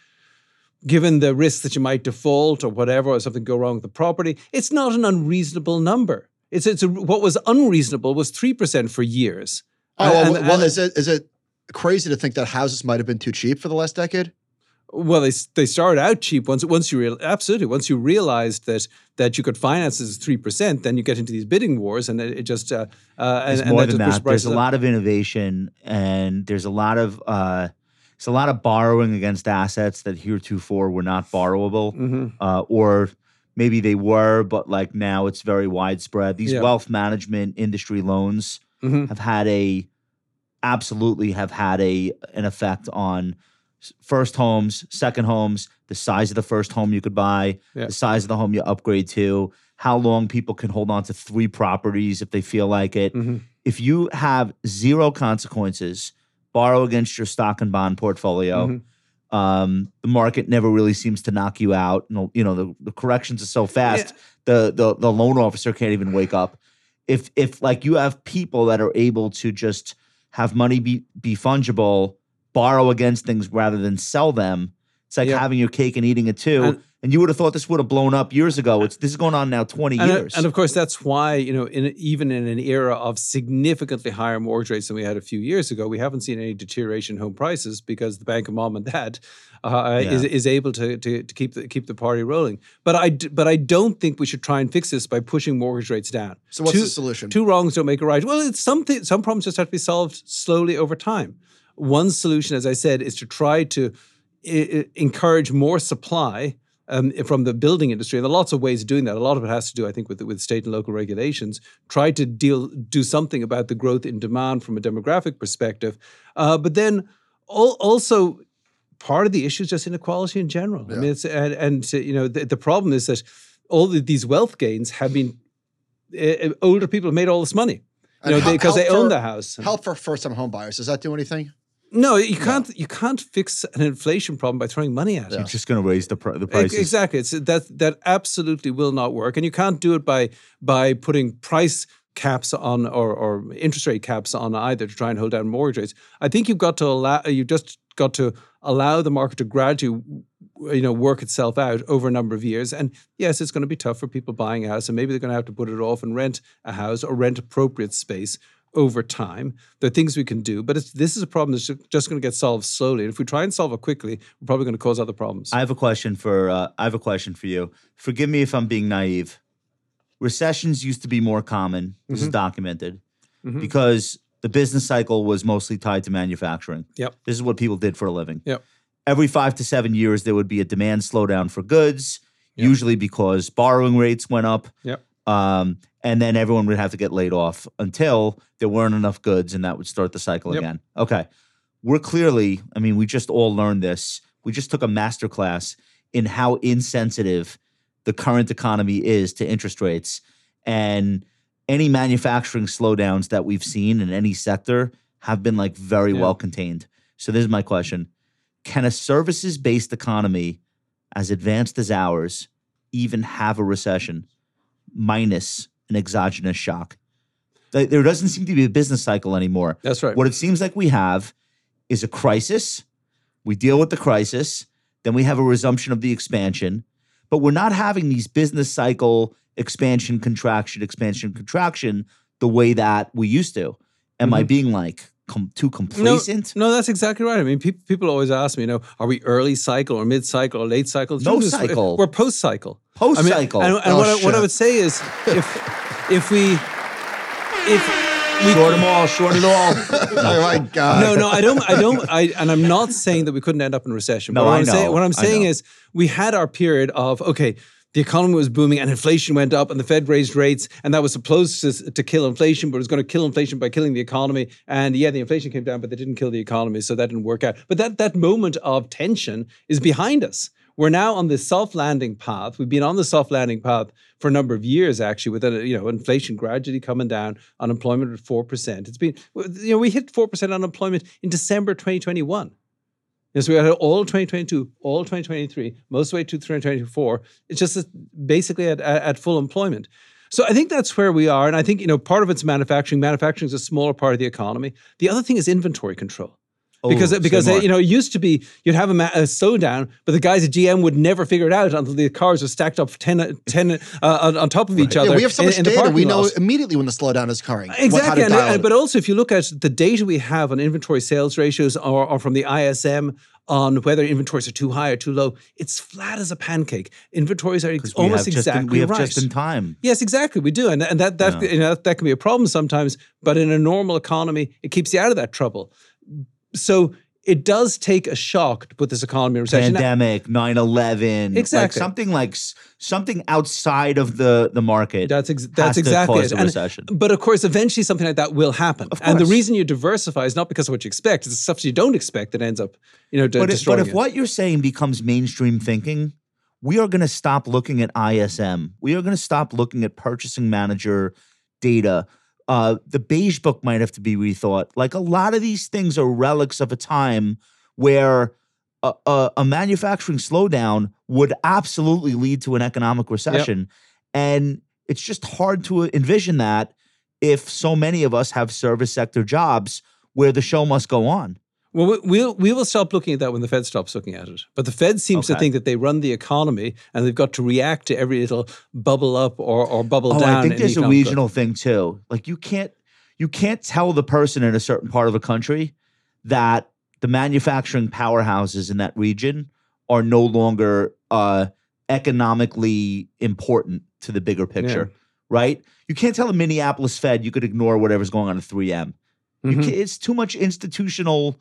Given the risk that you might default or whatever, or something go wrong with the property, it's not an unreasonable number. It's it's a, what was unreasonable was three percent for years. oh, well, And- well and- is it is it crazy to think that houses might have been too cheap for the last decade? Well, they they started out cheap. Once once you real absolutely once you realized that that you could finance this three percent, then you get into these bidding wars, and it, it just uh, uh, and, There's and more that than just pushes that. There's prices a up. lot of innovation, and there's a lot of uh, there's a lot of borrowing against assets that heretofore were not borrowable, Mm-hmm. uh, or maybe they were, but like now it's very widespread. These Yeah. wealth management industry loans Mhm. have had a absolutely have had a an effect on s- first homes, second homes, the size of the first home you could buy, Yeah. the size of the home you upgrade to, how long people can hold on to three properties if they feel like it. Mhm. If you have zero consequences, borrow against your stock and bond portfolio. Mhm. Um, the market never really seems to knock you out. You know, you know the, the corrections are so fast. The, the the loan officer can't even wake up. If if like you have people that are able to just have money be be fungible, borrow against things rather than sell them, it's like Yeah. having your cake and eating it too. And- And, you would have thought this would have blown up years ago. It's this is going on now twenty And, uh, years. and of course, that's why, you know, in, even in an era of significantly higher mortgage rates than we had a few years ago, we haven't seen any deterioration in home prices because the bank of mom and dad uh, Yeah. is is able to to, to keep the keep the party rolling. But I d- but I don't think we should try and fix this by pushing mortgage rates down. So what's two, the solution? Two wrongs don't make a right. Well, it's something. Some problems just have to be solved slowly over time. One solution, as I said, is to try to I- I- encourage more supply um, from the building industry. And there are lots of ways of doing that. A lot of it has to do, I think, with with state and local regulations. Try to deal do something about the growth in demand from a demographic perspective. Uh, but then al- also part of the issue is just inequality in general. Yeah. I mean, it's and, and you know the, the problem is that all of these wealth gains have been uh, older people have made all this money, you know, because they, they own the house. Help for first-time home buyers. Does that do anything? No, you can't. No. You can't fix an inflation problem by throwing money at it. Yeah. It's just going to raise the pr- the prices. Exactly. It's that that absolutely will not work, and you can't do it by by putting price caps on or, or interest rate caps on either to try and hold down mortgage rates. I think you've got to allow. You've just got to allow the market to gradually, you know, work itself out over a number of years. And yes, it's going to be tough for people buying a house, and maybe they're going to have to put it off and rent a house or rent appropriate space over time. There are things we can do, but it's, this is a problem that's just going to get solved slowly. And if we try and solve it quickly, we're probably going to cause other problems. I have a question for uh, I have a question for you. Forgive me if I'm being naive. Recessions used to be more common. This mm-hmm. is documented mm-hmm. because the business cycle was mostly tied to manufacturing. Yep. This is what people did for a living. Yep. Every five to seven years, there would be a demand slowdown for goods, yep. usually because borrowing rates went up. Yep. Um, and then everyone would have to get laid off until there weren't enough goods, and that would start the cycle yep. again. Okay. We're clearly, I mean, we just all learned this. We just took a masterclass in how insensitive the current economy is to interest rates. And any manufacturing slowdowns that we've seen in any sector have been like very yeah. well contained. So this is my question. Can a services-based economy as advanced as ours even have a recession minus an exogenous shock? There doesn't seem to be a business cycle anymore. That's right. What it seems like we have is a crisis. We deal with the crisis. Then we have a resumption of the expansion. But we're not having these business cycle expansion, contraction, expansion, contraction the way that we used to. Am mm-hmm. I being like com- too complacent? No, no, that's exactly right. I mean, people people always ask me, you know, are we early cycle or mid cycle or late cycle? No cycle. We're post cycle. Post cycle. I mean, and and oh, what, I, what I would say is, if if we if we short them all, short it all. Oh my God. No, no, I don't. I don't. I and I'm not saying that we couldn't end up in a recession. No, but what I I'm know. Saying, what I'm saying know. is, we had our period of okay. The economy was booming and inflation went up and the Fed raised rates, and that was supposed to, to kill inflation, but it was going to kill inflation by killing the economy. And yeah, the inflation came down, but they didn't kill the economy, so that didn't work out. But that that moment of tension is behind us. We're now on the soft landing path. We've been on the soft landing path for a number of years, actually, with you know inflation gradually coming down, unemployment at four percent. It's been you know we hit four percent unemployment in December twenty twenty-one. And so we had all twenty twenty-two, all twenty twenty-three, most of the way to twenty twenty-four. It's just basically at, at, at full employment. So I think that's where we are. And I think, you know, part of it's manufacturing. Manufacturing is a smaller part of the economy. The other thing is inventory control. Oh, because because uh, you know, it used to be you'd have a, ma- a slowdown, but the guys at G M would never figure it out until the cars are stacked up ten, ten uh, on, on top of right. each other. Yeah, we have so much in, in data. We know lot. immediately when the slowdown is occurring. Exactly. And, and, but also, if you look at the data we have on inventory sales ratios or, or from the I S M on whether inventories are too high or too low, it's flat as a pancake. Inventories are ex- almost exactly in, we have right. just in time. Yes, exactly. We do. And, and that that, yeah. you know, that can be a problem sometimes, but in a normal economy, it keeps you out of that trouble. So it does take a shock to put this economy in recession. Pandemic, nine eleven. Exactly. Like something like something outside of the, the market. That's ex- that's exactly it. And, recession. But of course, eventually something like that will happen. Of course. And the reason you diversify is not because of what you expect. It's the stuff you don't expect that ends up, you know, de- but destroying But if it. what you're saying becomes mainstream thinking, we are going to stop looking at I S M. We are going to stop looking at purchasing manager data. Uh, the Beige Book might have to be rethought. Like a lot of these things are relics of a time where a, a, a manufacturing slowdown would absolutely lead to an economic recession. Yep. And it's just hard to envision that if so many of us have service sector jobs where the show must go on. Well, we, we'll, we will stop looking at that when the Fed stops looking at it. But the Fed seems okay. to think that they run the economy and they've got to react to every little bubble up or, or bubble oh, down. I think there's a regional growth. thing too. Like you can't you can't tell the person in a certain part of the country that the manufacturing powerhouses in that region are no longer uh, economically important to the bigger picture, yeah. right? You can't tell the Minneapolis Fed you could ignore whatever's going on at three M. Mm-hmm. You can, it's too much institutional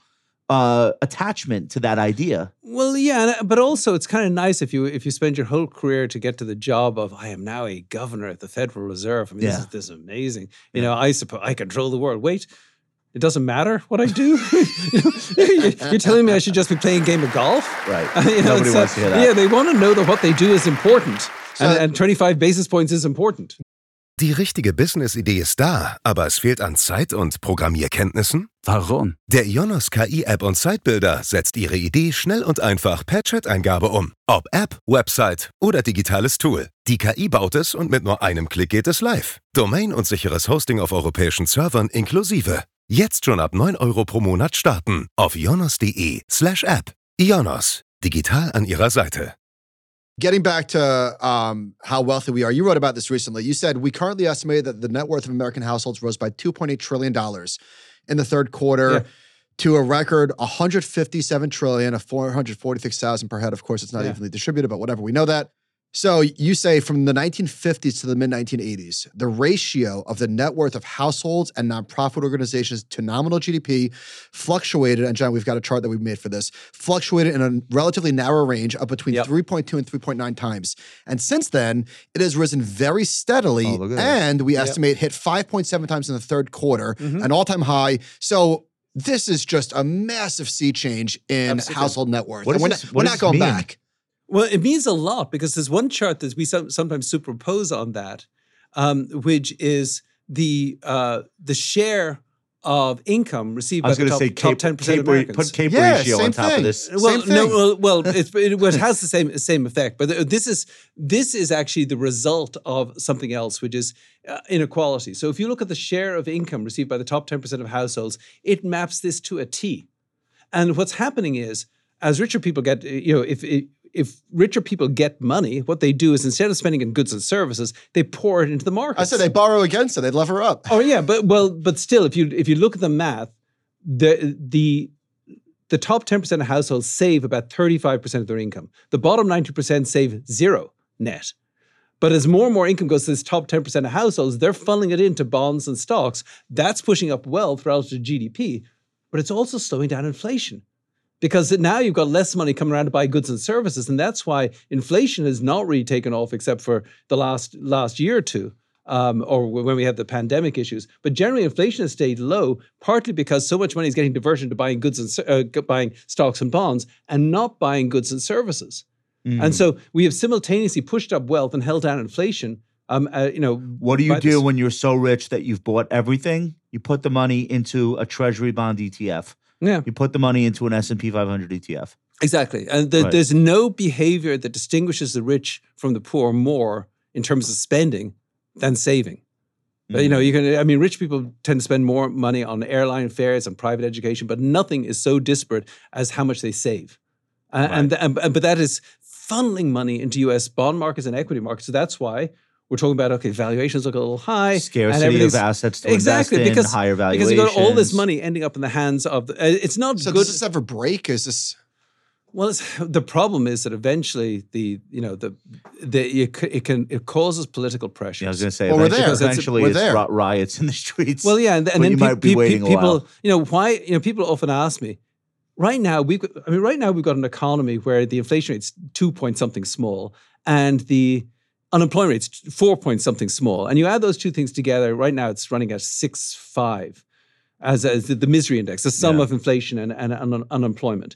uh, attachment to that idea. Well, yeah, and- but also it's kind of nice if you if you spend your whole career to get to the job of I am now a governor at the Federal Reserve. I mean, Yeah. this is this is amazing. You know, I suppose I control the world. Wait, it doesn't matter what I do. You know, you're, you're telling me I should just be playing a game of golf? Right. You know, Nobody it's, uh, wants to hear that. Yeah, they want to know that what they do is important, and, and twenty-five basis points is important. Die richtige Business-Idee ist da, aber es fehlt an Zeit und Programmierkenntnissen? Warum? Der Ionos K I-App und Sitebuilder setzt Ihre Idee schnell und einfach per Chat-Eingabe um. Ob App, Website oder digitales Tool. Die K I baut es und mit nur einem Klick geht es live. Domain und sicheres Hosting auf europäischen Servern inklusive. Jetzt schon ab neun Euro pro Monat starten. Auf ionos.de slash app. Ionos. Digital an Ihrer Seite. Getting back to um, how wealthy we are, you wrote about this recently. You said, we currently estimate that the net worth of American households rose by two point eight trillion dollars in the third quarter Yeah. to a record one hundred fifty-seven trillion dollars of four hundred forty-six thousand per head. Of course, it's not Yeah. evenly distributed, but whatever, we know that. So you say from the nineteen fifties to the mid nineteen eighties, the ratio of the net worth of households and nonprofit organizations to nominal G D P fluctuated, and John, we've got a chart that we've made for this, fluctuated in a relatively narrow range of between Yep. three point two and three point nine times. And since then, it has risen very steadily, Oh, look at this. and we Yep. estimate hit five point seven times in the third quarter, Mhm. an all-time high. So this is just a massive sea change in Absolutely. household net worth. What And does we're this- not, what we're does not this going mean? back. Well, it means a lot because there's one chart that we some, sometimes superimpose on that, um, which is the uh, the share of income received I was by the going to top, say top cape, ten percent cape, of ra- Americans. put cape Yeah, ratio same on top thing. of this. Well, Same no, thing. well, well, it's, it, well, it has the same same effect, but th- this is this is actually the result of something else, which is uh, inequality. So if you look at the share of income received by the top ten percent of households, it maps this to a T. And what's happening is, as richer people get, you know, if if richer people get money, what they do is instead of spending in goods and services, they pour it into the market. I said they borrow against it. They'd lever up. Oh yeah, but well, but still, if you if you look at the math, the the the top ten percent of households save about thirty-five percent of their income. The bottom ninety percent save zero net. But as more and more income goes to this top ten percent of households, they're funneling it into bonds and stocks. That's pushing up wealth relative to G D P, but it's also slowing down inflation. Because now you've got less money coming around to buy goods and services, and that's why inflation has not really taken off except for the last last year or two, um, or when we had the pandemic issues. But generally, inflation has stayed low, partly because so much money is getting diverted into buying goods and ser- uh, buying stocks and bonds, and not buying goods and services. Mm. And so we have simultaneously pushed up wealth and held down inflation. Um, uh, you know, What do you by do this- when you're so rich that you've bought everything? You put the money into a treasury bond E T F. Yeah. You put the money into an S and P five hundred E T F. Exactly. And the, Right. there's no behavior that distinguishes the rich from the poor more in terms of spending than saving. But, you know, you can, I mean, rich people tend to spend more money on airline fares and private education, but nothing is so disparate as how much they save. Uh, and, and, and But that is funneling money into U S bond markets and equity markets. So that's why we're talking about, okay, valuations look a little high. and Scarcity of everything's- assets to exactly, invest in, because, higher Because valuations. you got all this money ending up in the hands of the, uh, it's not So good. does this ever break? Is this Well, it's, the problem is that eventually the you know the the it, c- it can it causes political pressure. Yeah, I was going to say, Well, we're eventually, there. Because it's- eventually we're it's there. ri- riots in the streets. Well, yeah, and, th- and But then you pe- might be pe- pe- waiting a people, while. you know, why you know people often ask me, right now we I mean, right now we've got an economy where the inflation rate's two point something small and the unemployment rate's four point something small, and you add those two things together, right now it's running at six five as, as the, the misery index, the sum Yeah. of inflation and, and, and un- unemployment.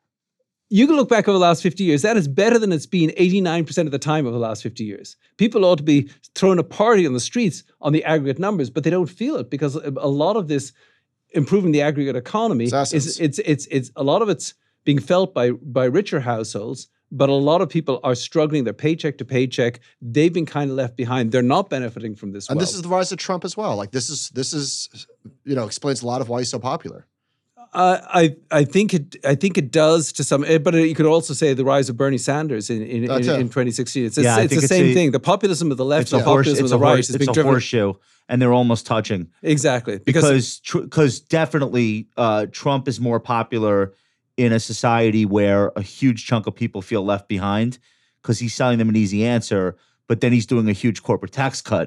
You can look back over the last fifty years, that is better than it's been eighty-nine percent of the time over the last fifty years. People ought to be throwing a party on the streets on the aggregate numbers, but they don't feel it because a a lot of this improving the aggregate economy It's assets. is it's it's it's a lot of it's being felt by by richer households, but a lot of people are struggling. They're paycheck to paycheck. They've been kind of left behind. They're not benefiting from this. and wealth. this is the rise of Trump as well. Like this is this is you know explains a lot of why he's so popular. Uh, I I think it I think it does to some, eh, but you could also say the rise of Bernie Sanders in in, That's in, it. in twenty sixteen. It's, Yeah, I it's think the it's same a- thing. The populism of the left it's and a the horse. populism It's of a the right horse. is It's being a driven. horseshoe, and they're almost touching. Exactly, because, because because definitely uh, Trump is more popular in a society where a huge chunk of people feel left behind because he's selling them an easy answer, but then he's doing a huge corporate tax cut.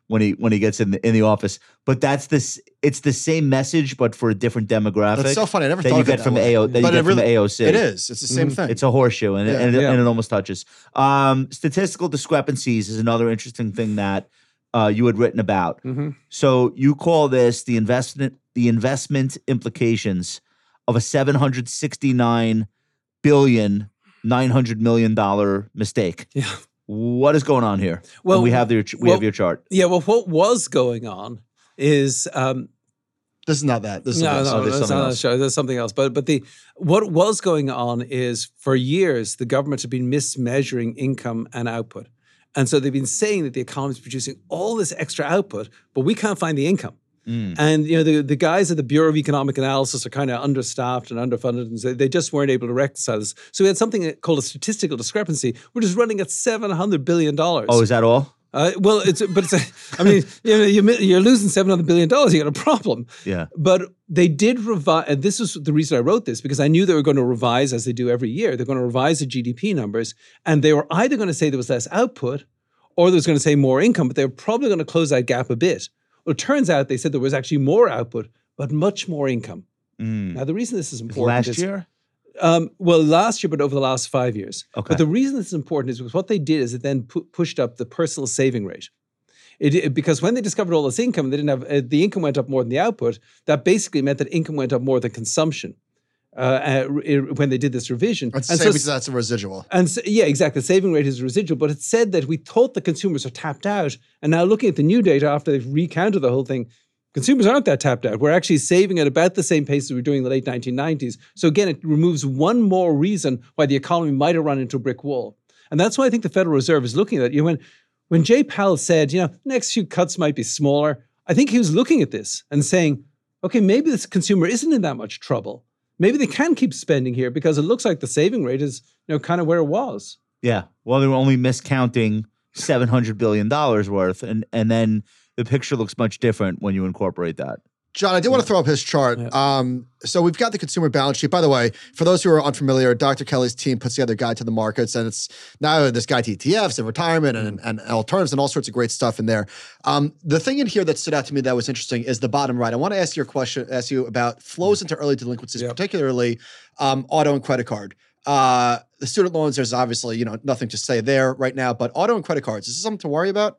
when he when he gets in the in the office. But that's this. It's the same message, but for a different demographic. That's so funny. I never that thought you of it get that from way. A O. That But you it get from really- A O C. It is. It's the same thing. It's a horseshoe, and Yeah. and, Yeah. and it almost touches. Um, statistical discrepancies is another interesting thing that uh, you had written about. Mhm. So you call this the investment the investment implications of a seven hundred sixty-nine billion nine hundred million dollar mistake. Yeah. What is going on here? Well, And we have your we well- have your chart. Yeah, well, what was going on is um, This is not that. This is no, this. no, Oh, there's that's something not else. a show. There's something else. But but the what was going on is for years the government had been mismeasuring income and output, and so they've been saying that the economy is producing all this extra output, but we can't find the income. Mm. And you know the, the guys at the Bureau of Economic Analysis are kind of understaffed and underfunded, and so they just weren't able to reconcile this. So we had something called a statistical discrepancy, which is running at seven hundred billion dollars. Oh, is that all? Uh, well, it's but it's. A, I mean, you know, you're, you're losing seven hundred billion dollars. You got a problem. Yeah. But they did revise, and this is the reason I wrote this, because I knew they were going to revise, as they do every year. They're going to revise the G D P numbers, and they were either going to say there was less output, or they was going to say more income. But they were probably going to close that gap a bit. Well, it turns out they said there was actually more output, but much more income. Mm. Now, the reason this is important Last is year? um, well, last year, but over the last five years. Okay. But the reason this is important is because what they did is it then pu- pushed up the personal saving rate. It, it- because when they discovered all this income, they didn't have uh, the income went up more than the output. That basically meant that income went up more than consumption uh, uh, re- when they did this revision. It's And the so same because that's a residual. and so, yeah, exactly. The saving rate is residual, but it said that we thought the consumers are tapped out. And now looking at the new data after they've recounted the whole thing, consumers aren't that tapped out. We're actually saving at about the same pace as we were doing in the late nineteen nineties. So again, it removes one more reason why the economy might have run into a brick wall. And that's why I think the Federal Reserve is looking at it. You know, when, when Jay Powell said, you know, next few cuts might be smaller, I think he was looking at this and saying, okay, maybe this consumer isn't in that much trouble. Maybe they can keep spending here because it looks like the saving rate is, you know, kind of where it was. Yeah. Well, they were only miscounting seven hundred billion dollars worth, and and then the picture looks much different when you incorporate that. John, I did want to throw up his chart. Yeah. Um, so we've got the consumer balance sheet. By the way, for those who are unfamiliar, Doctor Kelly's team puts together a guide to the markets, and it's now this guide to E T Fs and retirement and, and alternatives and all sorts of great stuff in there. Um, the thing in here that stood out to me that was interesting is the bottom right. I want to ask you a question, ask you about flows into early delinquencies, Yep. particularly um, auto and credit card. Uh, the student loans, there's obviously, you know, nothing to say there right now, but auto and credit cards, is this something to worry about?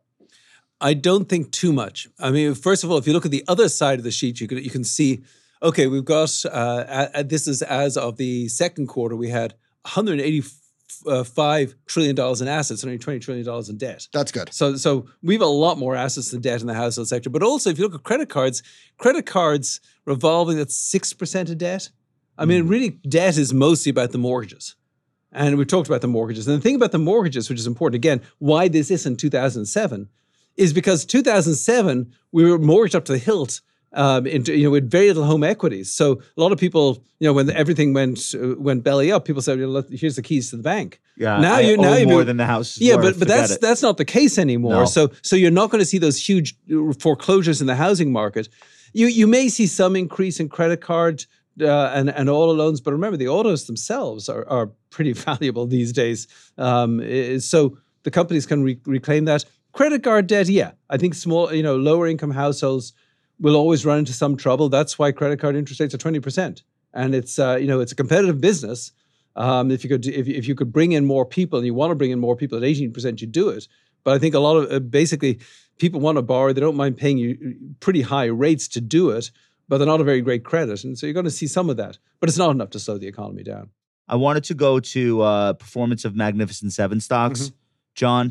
I don't think too much. I mean, first of all, if you look at the other side of the sheet, you can you can see, okay, we've got uh, at, at- this is as of the second quarter, we had one hundred eighty-five trillion dollars in assets and only twenty trillion dollars in debt. That's good. So, so we have a lot more assets than debt in the household sector. But also, if you look at credit cards, credit cards revolving at six percent of debt. I mean, really, debt is mostly about the mortgages. And we've talked about the mortgages. And the thing about the mortgages, which is important, again, why this isn't two thousand seven, is because two thousand seven, we were mortgaged up to the hilt. Um, into, you know, with very little home equities. So a lot of people, you know, when everything went uh, went belly up, people said, "Let- "Here's the keys to the bank." Yeah. Now I you owe now you more be- than the house. Is Yeah, worth. but but Forget that's it. that's not the case anymore. No. So so you're not going to see those huge foreclosures in the housing market. You you may see some increase in credit card uh, and and auto loans, but remember the autos themselves are are pretty valuable these days. Um, i- so the companies can re- reclaim that. Credit card debt, yeah, I think small, you know, lower income households will always run into some trouble. That's why credit card interest rates are twenty percent, and it's uh, you know it's a competitive business. Um, if you could if, if you could bring in more people and you want to bring in more people at eighteen percent, you do it. But I think a lot of uh, basically people want to borrow. They don't mind paying you pretty high rates to do it, but they're not a very great credit, and so you're going to see some of that. But it's not enough to slow the economy down. I wanted to go to uh, performance of Magnificent Seven stocks, Mhm. John.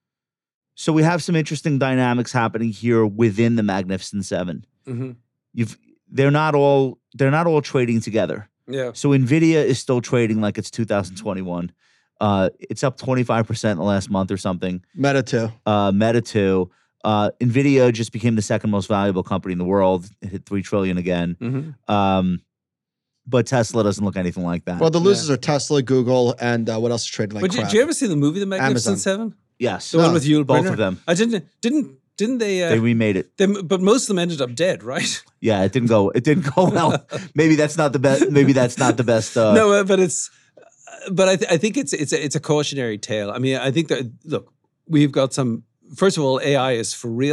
So we have some interesting dynamics happening here within the Magnificent Seven. Mm-hmm. You've they're not all they're not all trading together. Yeah. So Nvidia is still trading like it's two thousand twenty-one. Uh, it's up twenty-five percent in the last month or something. Meta too. Uh, Meta too. Uh, Nvidia just became the second most valuable company in the world. It hit three trillion again. Mm-hmm. Um, but Tesla doesn't look anything like that. Well, the losers are Tesla, Google, and uh, what else is trading like but did crap? you ever see the movie The Magnificent Amazon. Seven? yes, The one No, with Yul both Brynner? of them. I didn't didn't didn't they? Uh, They remade it. they but most of them ended up dead, right? Yeah, it didn't go. It didn't go well. Maybe that's not the best. Maybe that's not the best. Uh, no, uh, but it's, uh, but I, th- I think it's it's a, it's a cautionary tale. I mean, I think that look, we've got some. First of all, A I is for real.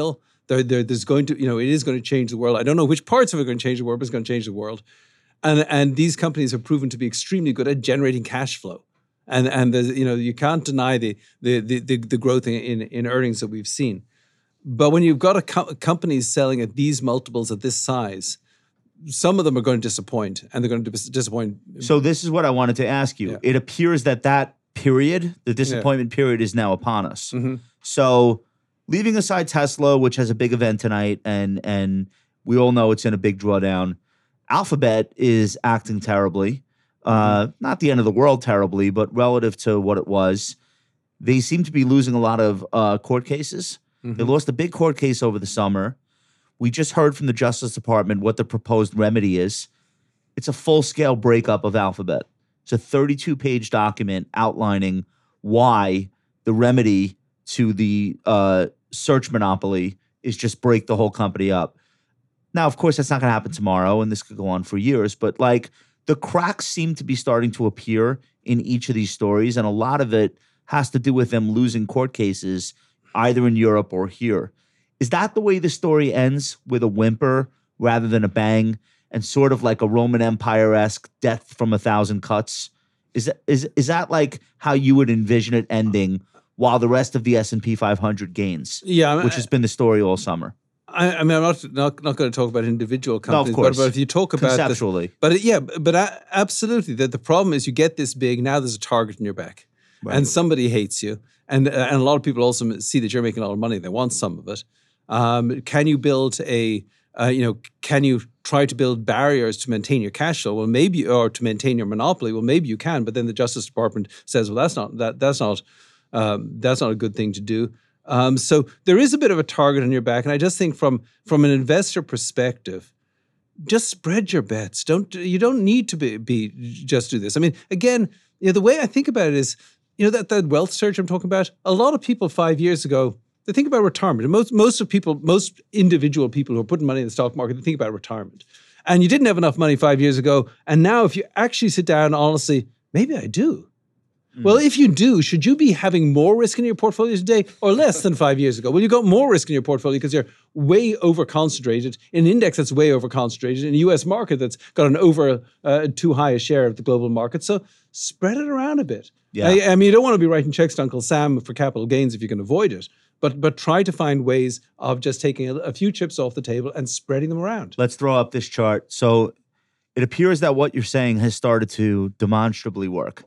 There, there, there's going to, you know, it is going to change the world. I don't know which parts of it are going to change the world, but it's going to change the world. And and these companies have proven to be extremely good at generating cash flow. And and the, you know, you can't deny the the the, the, the growth in, in in earnings that we've seen. But when you've got a co- companies selling at these multiples at this size, some of them are going to disappoint, and they're going to dis- disappoint. So this is what I wanted to ask you. Yeah. It appears that that period, the disappointment yeah. period, is now upon us. Mm-hmm. So leaving aside Tesla, which has a big event tonight, and and we all know it's in a big drawdown, Alphabet is acting terribly. Uh, not the end of the world terribly, but relative to what it was, they seem to be losing a lot of uh, court cases. Mm-hmm. They lost a big court case over the summer. We just heard from the Justice Department what the proposed remedy is. It's a full-scale breakup of Alphabet. It's a thirty-two page document outlining why the remedy to the uh, search monopoly is just break the whole company up. Now, of course, that's not going to happen tomorrow, and this could go on for years, but like the cracks seem to be starting to appear in each of these stories, and a lot of it has to do with them losing court cases either in Europe or here. Is that the way the story ends, with a whimper rather than a bang, and sort of like a Roman Empire-esque death from a thousand cuts? Is that, is, is that like how you would envision it ending while the rest of the S and P five hundred gains, yeah, I mean, which has been the story all summer? I, I mean, I'm not, not not going to talk about individual companies, no, of course. But, but if you talk about conceptually, the, but yeah, but uh, absolutely, that the problem is you get this big, now there's a target in your back, right. And somebody hates you, and uh, and a lot of people also see that you're making a lot of money. They want some of it. Um, can you build a, uh, you know, can you try to build barriers to maintain your cash flow? Well, maybe, or to maintain your monopoly. Well, maybe you can, but then the Justice Department says, well, that's not that that's not um, that's not a good thing to do. Um, so there is a bit of a target on your back, and I just think from from an investor perspective, just spread your bets. Don't you don't need to be, be just do this. I mean, again, you know, the way I think about it is, you know, that that wealth surge I'm talking about. A lot of people five years ago, they think about retirement. And most most of people, most individual people who are putting money in the stock market, they think about retirement. And you didn't have enough money five years ago, and now if you actually sit down, honestly, maybe I do. Well, if you do, should you be having more risk in your portfolio today or less than five years ago? Well, you got more risk in your portfolio because you're way over-concentrated in an index that's way over-concentrated, in a U S market that's got an over uh, too high a share of the global market. So spread it around a bit. Yeah. I, I mean, you don't want to be writing checks to Uncle Sam for capital gains if you can avoid it, but but try to find ways of just taking a, a few chips off the table and spreading them around. Let's throw up this chart. So it appears that what you're saying has started to demonstrably work.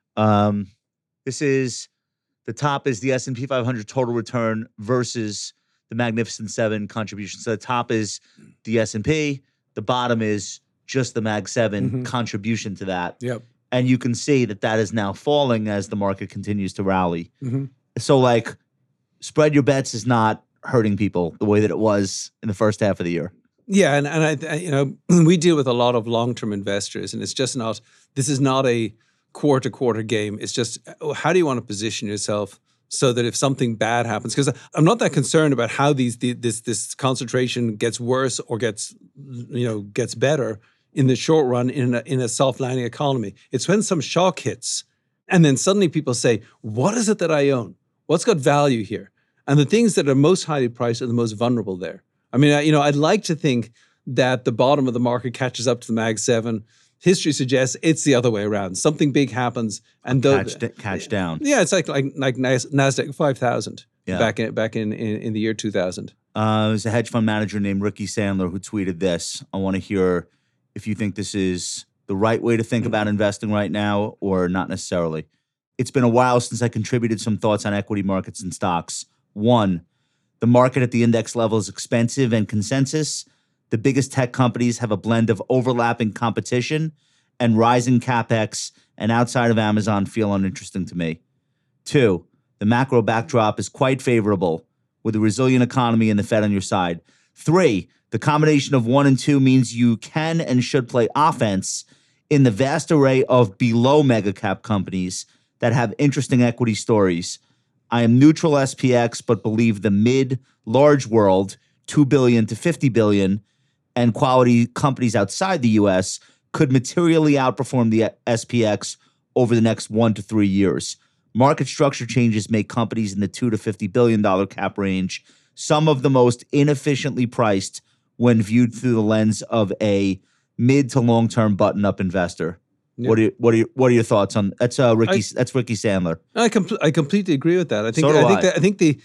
Um, this is, the top is the S and P five hundred total return versus the Magnificent Seven contribution. So the top is the S and P, the bottom is just the Mag Seven mm-hmm. contribution to that. Yep. And you can see that that is now falling as the market continues to rally. Mm-hmm. So like, spread your bets is not hurting people the way that it was in the first half of the year. Yeah, and, and I, I, you know, we deal with a lot of long-term investors, and it's just not, this is not a quarter-quarter game. It's just, how do you want to position yourself so that if something bad happens, because I'm not that concerned about how these the, this this concentration gets worse or gets, you know, gets better in the short run in a, in a soft landing economy. It's when some shock hits, and then suddenly people say, what is it that I own? What's got value here? And the things that are most highly priced are the most vulnerable there. I mean, you know, I'd like to think that the bottom of the market catches up to the Mag seven. History suggests it's the other way around. Something big happens, and catch, th- catch down. Yeah, it's like like like Nasdaq five thousand yeah. back in back in, in, in the year two thousand. Uh, there's a hedge fund manager named Ricky Sandler who tweeted this. I want to hear if you think this is the right way to think about investing right now or not necessarily. It's been a while since I contributed some thoughts on equity markets and stocks. One, the market at the index level is expensive and consensus. The biggest tech companies have a blend of overlapping competition and rising capex, and outside of Amazon feel uninteresting to me. Two, the macro backdrop is quite favorable with a resilient economy and the Fed on your side. Three, the combination of one and two means you can and should play offense in the vast array of below mega cap companies that have interesting equity stories. I am neutral S P X, but believe the mid-large world, two billion to fifty billion, and quality companies outside the U S could materially outperform the S P X over the next one to three years. Market structure changes make companies in the two to fifty billion dollar cap range some of the most inefficiently priced when viewed through the lens of a mid to long term button up investor. Yeah. What are you, what are your, what are your thoughts on that's uh Ricky I- that's Ricky Sandler. I com- I completely agree with that. I think So do I think I. that I think the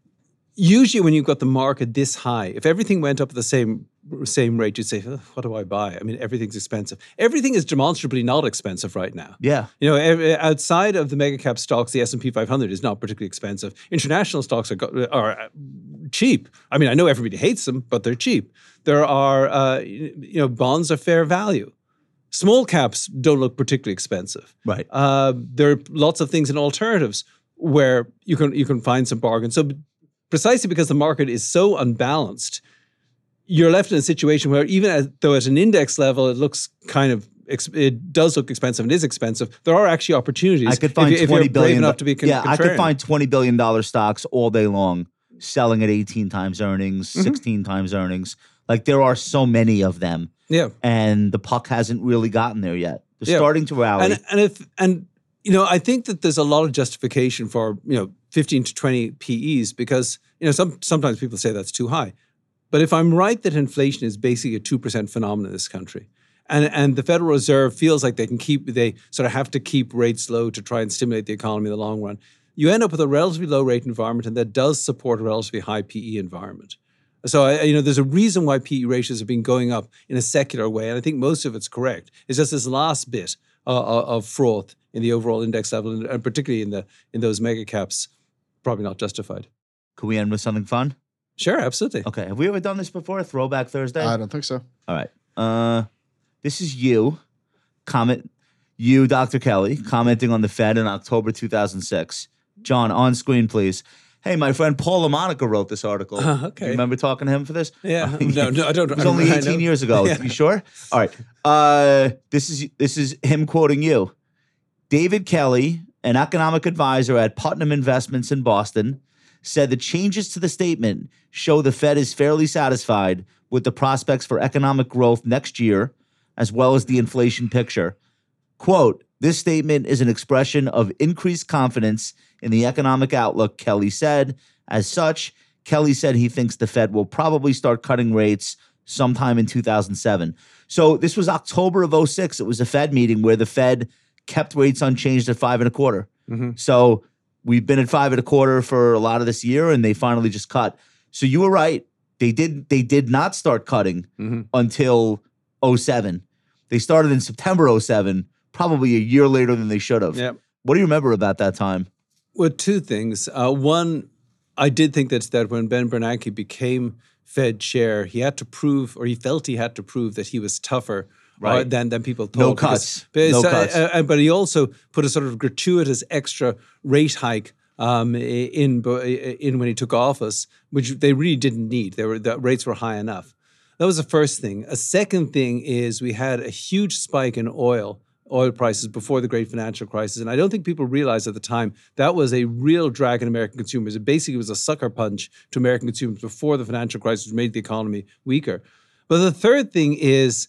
usually when you've got the market this high, if everything went up at the same same rate, you'd say, oh, "What do I buy?" I mean, everything's expensive. Everything is demonstrably not expensive right now. Yeah. You know, ev- outside of the mega cap stocks, the S and P five hundred is not particularly expensive. International stocks are go- are uh, cheap. I mean, I know everybody hates them, but they're cheap. There are uh, you know bonds are fair value. Small caps don't look particularly expensive. Right. Uh, there are lots of things in alternatives where you can you can find some bargains. So precisely because the market is so unbalanced, you're left in a situation where even as, though at an index level it looks kind of ex- it does look expensive and is expensive, there are actually opportunities. I could find if, you- if twenty you're brave billion enough to be con- yeah, I could contrarian. find twenty billion dollar stocks all day long selling at eighteen times earnings, Mm-hmm. sixteen times earnings. Like there are so many of them. Yeah. And the puck hasn't really gotten there yet. They're Yeah. starting to rally. And and if and you know, I think that there's a lot of justification for, you know, fifteen to twenty P Es because, you know, some sometimes people say that's too high. But if I'm right that inflation is basically a two percent phenomenon in this country, and and the Federal Reserve feels like they can keep they sort of have to keep rates low to try and stimulate the economy in the long run, you end up with a relatively low rate environment, and that does support a relatively high P E environment. So, I, you know, there's a reason why P E ratios have been going up in a secular way, and I think most of it's correct. It's just this last bit uh, of froth in the overall index level, and, and particularly in the in those mega caps, probably not justified. Could we end with something fun? Sure, absolutely. Okay. Have we ever done this before? Throwback Thursday? I don't think so. All right. Uh, this is you, comment, you, Doctor Kelly, commenting on the Fed in October two thousand six. John, on screen, please. Hey, my friend Paul LaMonica wrote this article. Uh, okay. You remember talking to him for this? Yeah. No, no, I don't. It was I only don't- I eighteen know. years ago. Yeah. You sure? All right. Uh, this is this is him quoting you. David Kelly, an economic advisor at Putnam Investments in Boston, said the changes to the statement show the Fed is fairly satisfied with the prospects for economic growth next year, as well as the inflation picture. Quote, this statement is an expression of increased confidence in the economic outlook, Kelly said. As such, Kelly said he thinks the Fed will probably start cutting rates sometime in two thousand seven. So this was October of oh six. It was a Fed meeting where the Fed kept rates unchanged at five and a quarter. Mm-hmm. So we've been at five and a quarter for a lot of this year, and they finally just cut. So you were right. They did. They did not start cutting Mm-hmm. until oh seven. They started in September oh seven, probably a year later than they should have. Yeah. What do you remember about that time? Well, two things. Uh, one, I did think that that when Ben Bernanke became Fed chair, he had to prove, or he felt he had to prove that he was tougher uh, Right. than than people thought. No because- cuts. but No so- cuts. uh, uh, but he also put a sort of gratuitous extra rate hike um, in in when he took office, which they really didn't need. They were the rates were high enough. That was the first thing. A second thing is we had a huge spike in oil. oil prices before the great financial crisis. And I don't think people realized at the time that was a real drag on American consumers. It basically was a sucker punch to American consumers before the financial crisis, which made the economy weaker. But the third thing is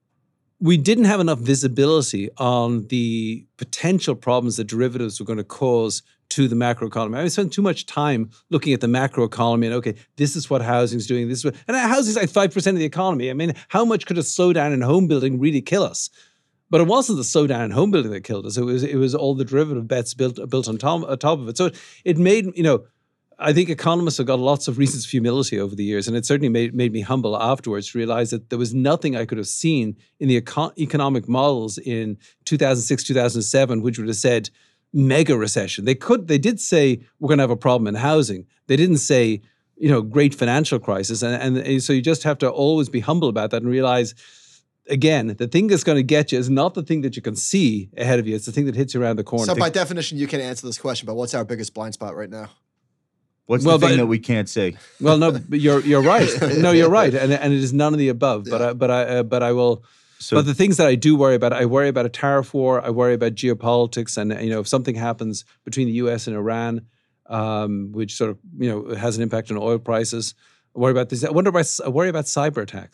we didn't have enough visibility on the potential problems that derivatives were going to cause to the macroeconomy. I spent too much time looking at the macroeconomy and, okay, this is what housing's doing. This is what, and housing's like five percent of the economy. I mean, how much could a slowdown in home building really kill us? But it wasn't the slowdown in home building that killed us. It was it was all the derivative bets built built on top, on top of it. So it, it made, you know, I think economists have got lots of reasons for humility over the years, and it certainly made, made me humble afterwards to realize that there was nothing I could have seen in the econ- economic models in two thousand six, two thousand seven, which would have said mega recession. They could, they did say we're going to have a problem in housing. They didn't say, you know, great financial crisis. And, and so you just have to always be humble about that and realize, again, the thing that's going to get you is not the thing that you can see ahead of you. It's the thing that hits you around the corner. So by definition, you can answer this question, but what's our biggest blind spot right now? What's Well, the thing but- that we can't see? Well, no, but you're you're right. No, you're right, and and it is none of the above. But I, but I uh, but I will. So but the things that I do worry about, I worry about a tariff war. I worry about geopolitics, and you know, if something happens between the U S and Iran, um, which sort of you know has an impact on oil prices. I worry about this. I wonder about. I worry about cyber attacks.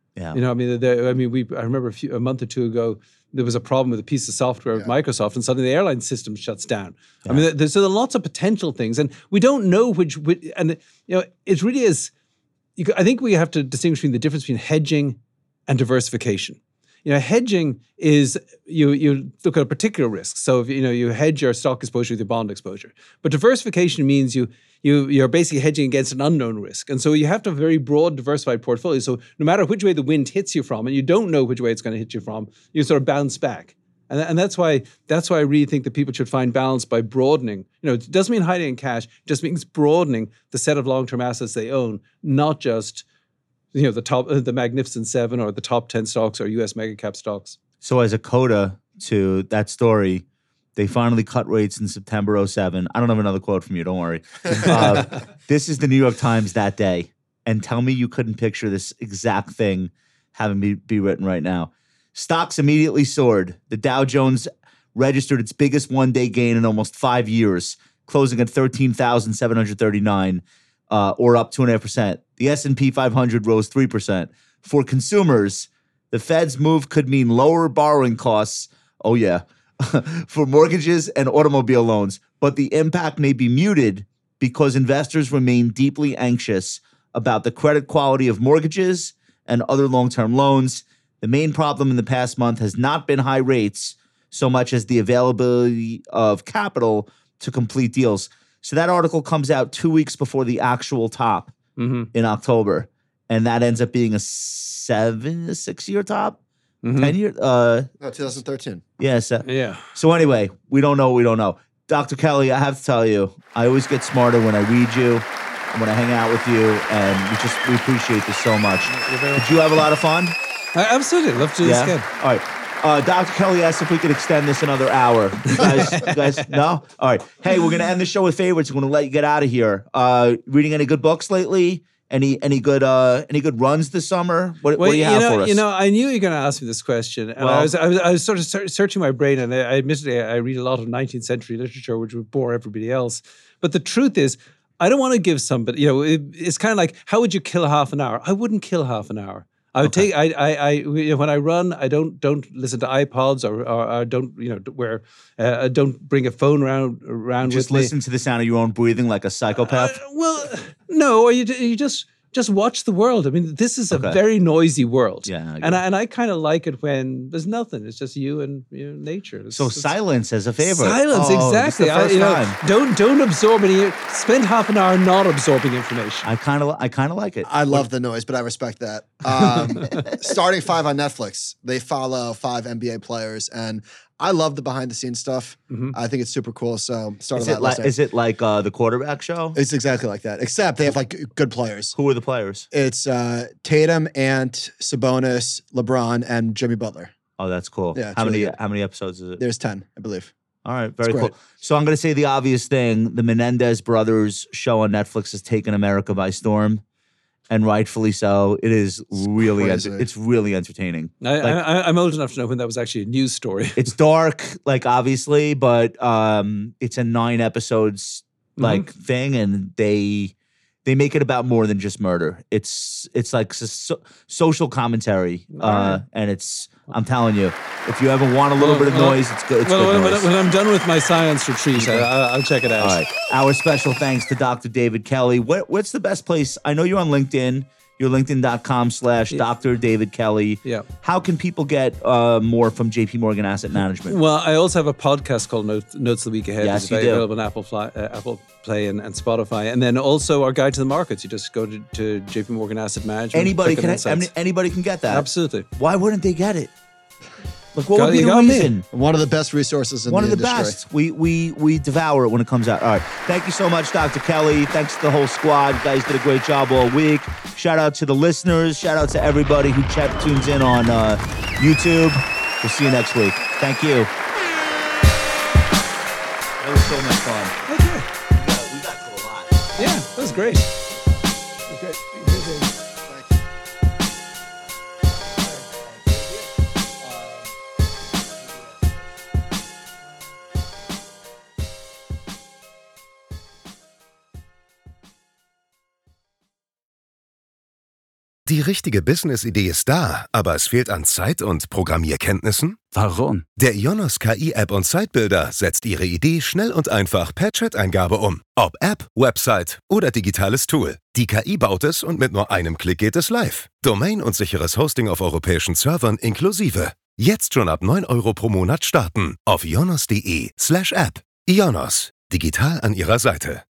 Yeah. You know, I mean, the, I mean, we. I remember a, few, a month or two ago, there was a problem with a piece of software with Microsoft, and suddenly the airline system shuts down. Yeah. I mean, there's, there's lots of potential things, and we don't know which. which and you know, it really is. You, I think we have to distinguish between the difference between hedging and diversification. You know, hedging is you you look at a particular risk. So if you know you hedge your stock exposure with your bond exposure, but diversification means you you you're basically hedging against an unknown risk, and so you have to have a very broad, diversified portfolio. So no matter which way the wind hits you from, and you don't know which way it's going to hit you from, you sort of bounce back. And, and that's why that's why I really think that people should find balance by broadening. You know, it doesn't mean hiding in cash; it just means broadening the set of long-term assets they own, not just you know the top, the Magnificent Seven or the top ten stocks or U S mega cap stocks. So as a coda to that story, they finally cut rates in September oh seven. I don't have another quote from you. Don't worry. Uh, this is the New York Times that day, and tell me you couldn't picture this exact thing having be, be written right now. Stocks immediately soared. The Dow Jones registered its biggest one-day gain in almost five years, closing at thirteen thousand seven hundred thirty-nine, uh, or up two point five percent. The S and P five hundred rose three percent. For consumers, the Fed's move could mean lower borrowing costs, oh yeah, for mortgages and automobile loans, but the impact may be muted because investors remain deeply anxious about the credit quality of mortgages and other long-term loans. The main problem in the past month has not been high rates so much as the availability of capital to complete deals. So that article comes out two weeks before the actual top mm-hmm. in October, and that ends up being a seven, a six-year top, mm-hmm. ten year. Uh, no, twenty thirteen. Yeah, so, yeah. So anyway, we don't know. We don't know. Doctor Kelly, I have to tell you, I always get smarter when I read you, and when I hang out with you, and we just we appreciate this so much. Did you have a lot of fun? I absolutely love to do yeah? this again. All right. Uh, Doctor Kelly asked if we could extend this another hour. You guys, you guys, no? All right. Hey, we're going to end the show with favorites. We're going to let you get out of here. Uh, reading any good books lately? Any any good uh, any good runs this summer? What, well, what do you have know, for us? You know, I knew you were going to ask me this question. And well, I was, I was I was sort of ser- searching my brain, and I, I admittedly I read a lot of nineteenth century literature, which would bore everybody else. But the truth is, I don't want to give somebody, you know, it, it's kind of like, how would you kill half an hour? I wouldn't kill half an hour. I would okay. take. I. I. I. When I run, I don't. Don't listen to iPods or. Or, or don't. You know. Where. Uh, don't bring a phone around. Around. Just with listen me. to the sound of your own breathing like a psychopath. Uh, well, no. Or you. You just. Just watch the world. I mean, this is a okay. very noisy world. Yeah. I and I, and I kind of like it when there's nothing. It's just you and you know, nature. It's, so it's, silence as a favorite. Silence, oh, exactly. The first I, you know, time. Don't don't absorb any. Spend half an hour not absorbing information. I kind of I kind of like it. I love the noise, but I respect that. Um, Starting Five on Netflix, they follow five N B A players, and I love the behind the scenes stuff. Mm-hmm. I think it's super cool. So start is on it that like list. Is it like uh, the quarterback show? It's exactly like that, except they have like good players. Who are the players? It's uh, Tatum, Ant, Sabonis, LeBron, and Jimmy Butler. Oh, that's cool. Yeah, how many really how many episodes is it? There's ten, I believe. All right, very cool. So I'm going to say the obvious thing: the Menendez brothers show on Netflix has taken America by storm. And rightfully so. It is really, enter- it's really entertaining. I, like, I, I'm old enough to know when that was actually a news story. It's dark, like obviously, but um, it's a nine episodes like mm-hmm. thing, and they they make it about more than just murder. It's it's like so, social commentary, uh, right. and it's. I'm telling you, if you ever want a little well, bit of well, noise, it's good. It's well, good when, noise. when I'm done with my science retreat, I, I'll check it out. All right. Our special thanks to Doctor David Kelly. What, what's the best place? I know you're on LinkedIn. You're linkedin.com slash Doctor David Kelly. Yeah. How can people get uh, more from J P Morgan Asset Management? Well, I also have a podcast called Notes, Notes of the Week Ahead. Yes, it's you do. available on Apple, Fly, uh, Apple Play and, and Spotify. And then also our Guide to the Markets. You just go to, to J P Morgan Asset Management. Anybody can, I mean, anybody can get that. Absolutely. Why wouldn't they get it? Like, what got, would be the reason? One of the best resources in One the of the industry. best. We we we devour it when it comes out. All right. Thank you so much, Doctor Kelly. Thanks to the whole squad. You guys did a great job all week. Shout out to the listeners. Shout out to everybody who ch- tunes in on uh, YouTube. We'll see you next week. Thank you. That was so much fun. Okay. We got, we got to a lot. Yeah, that was great. That was great. Die richtige Business-Idee ist da, aber es fehlt an Zeit und Programmierkenntnissen? Warum? Der Ionos K I-App und Sitebuilder setzt Ihre Idee schnell und einfach per Chat-Eingabe um. Ob App, Website oder digitales Tool. Die K I baut es und mit nur einem Klick geht es live. Domain und sicheres Hosting auf europäischen Servern inklusive. Jetzt schon ab neun Euro pro Monat starten. Auf ionos.de slash app. Ionos. Digital an Ihrer Seite.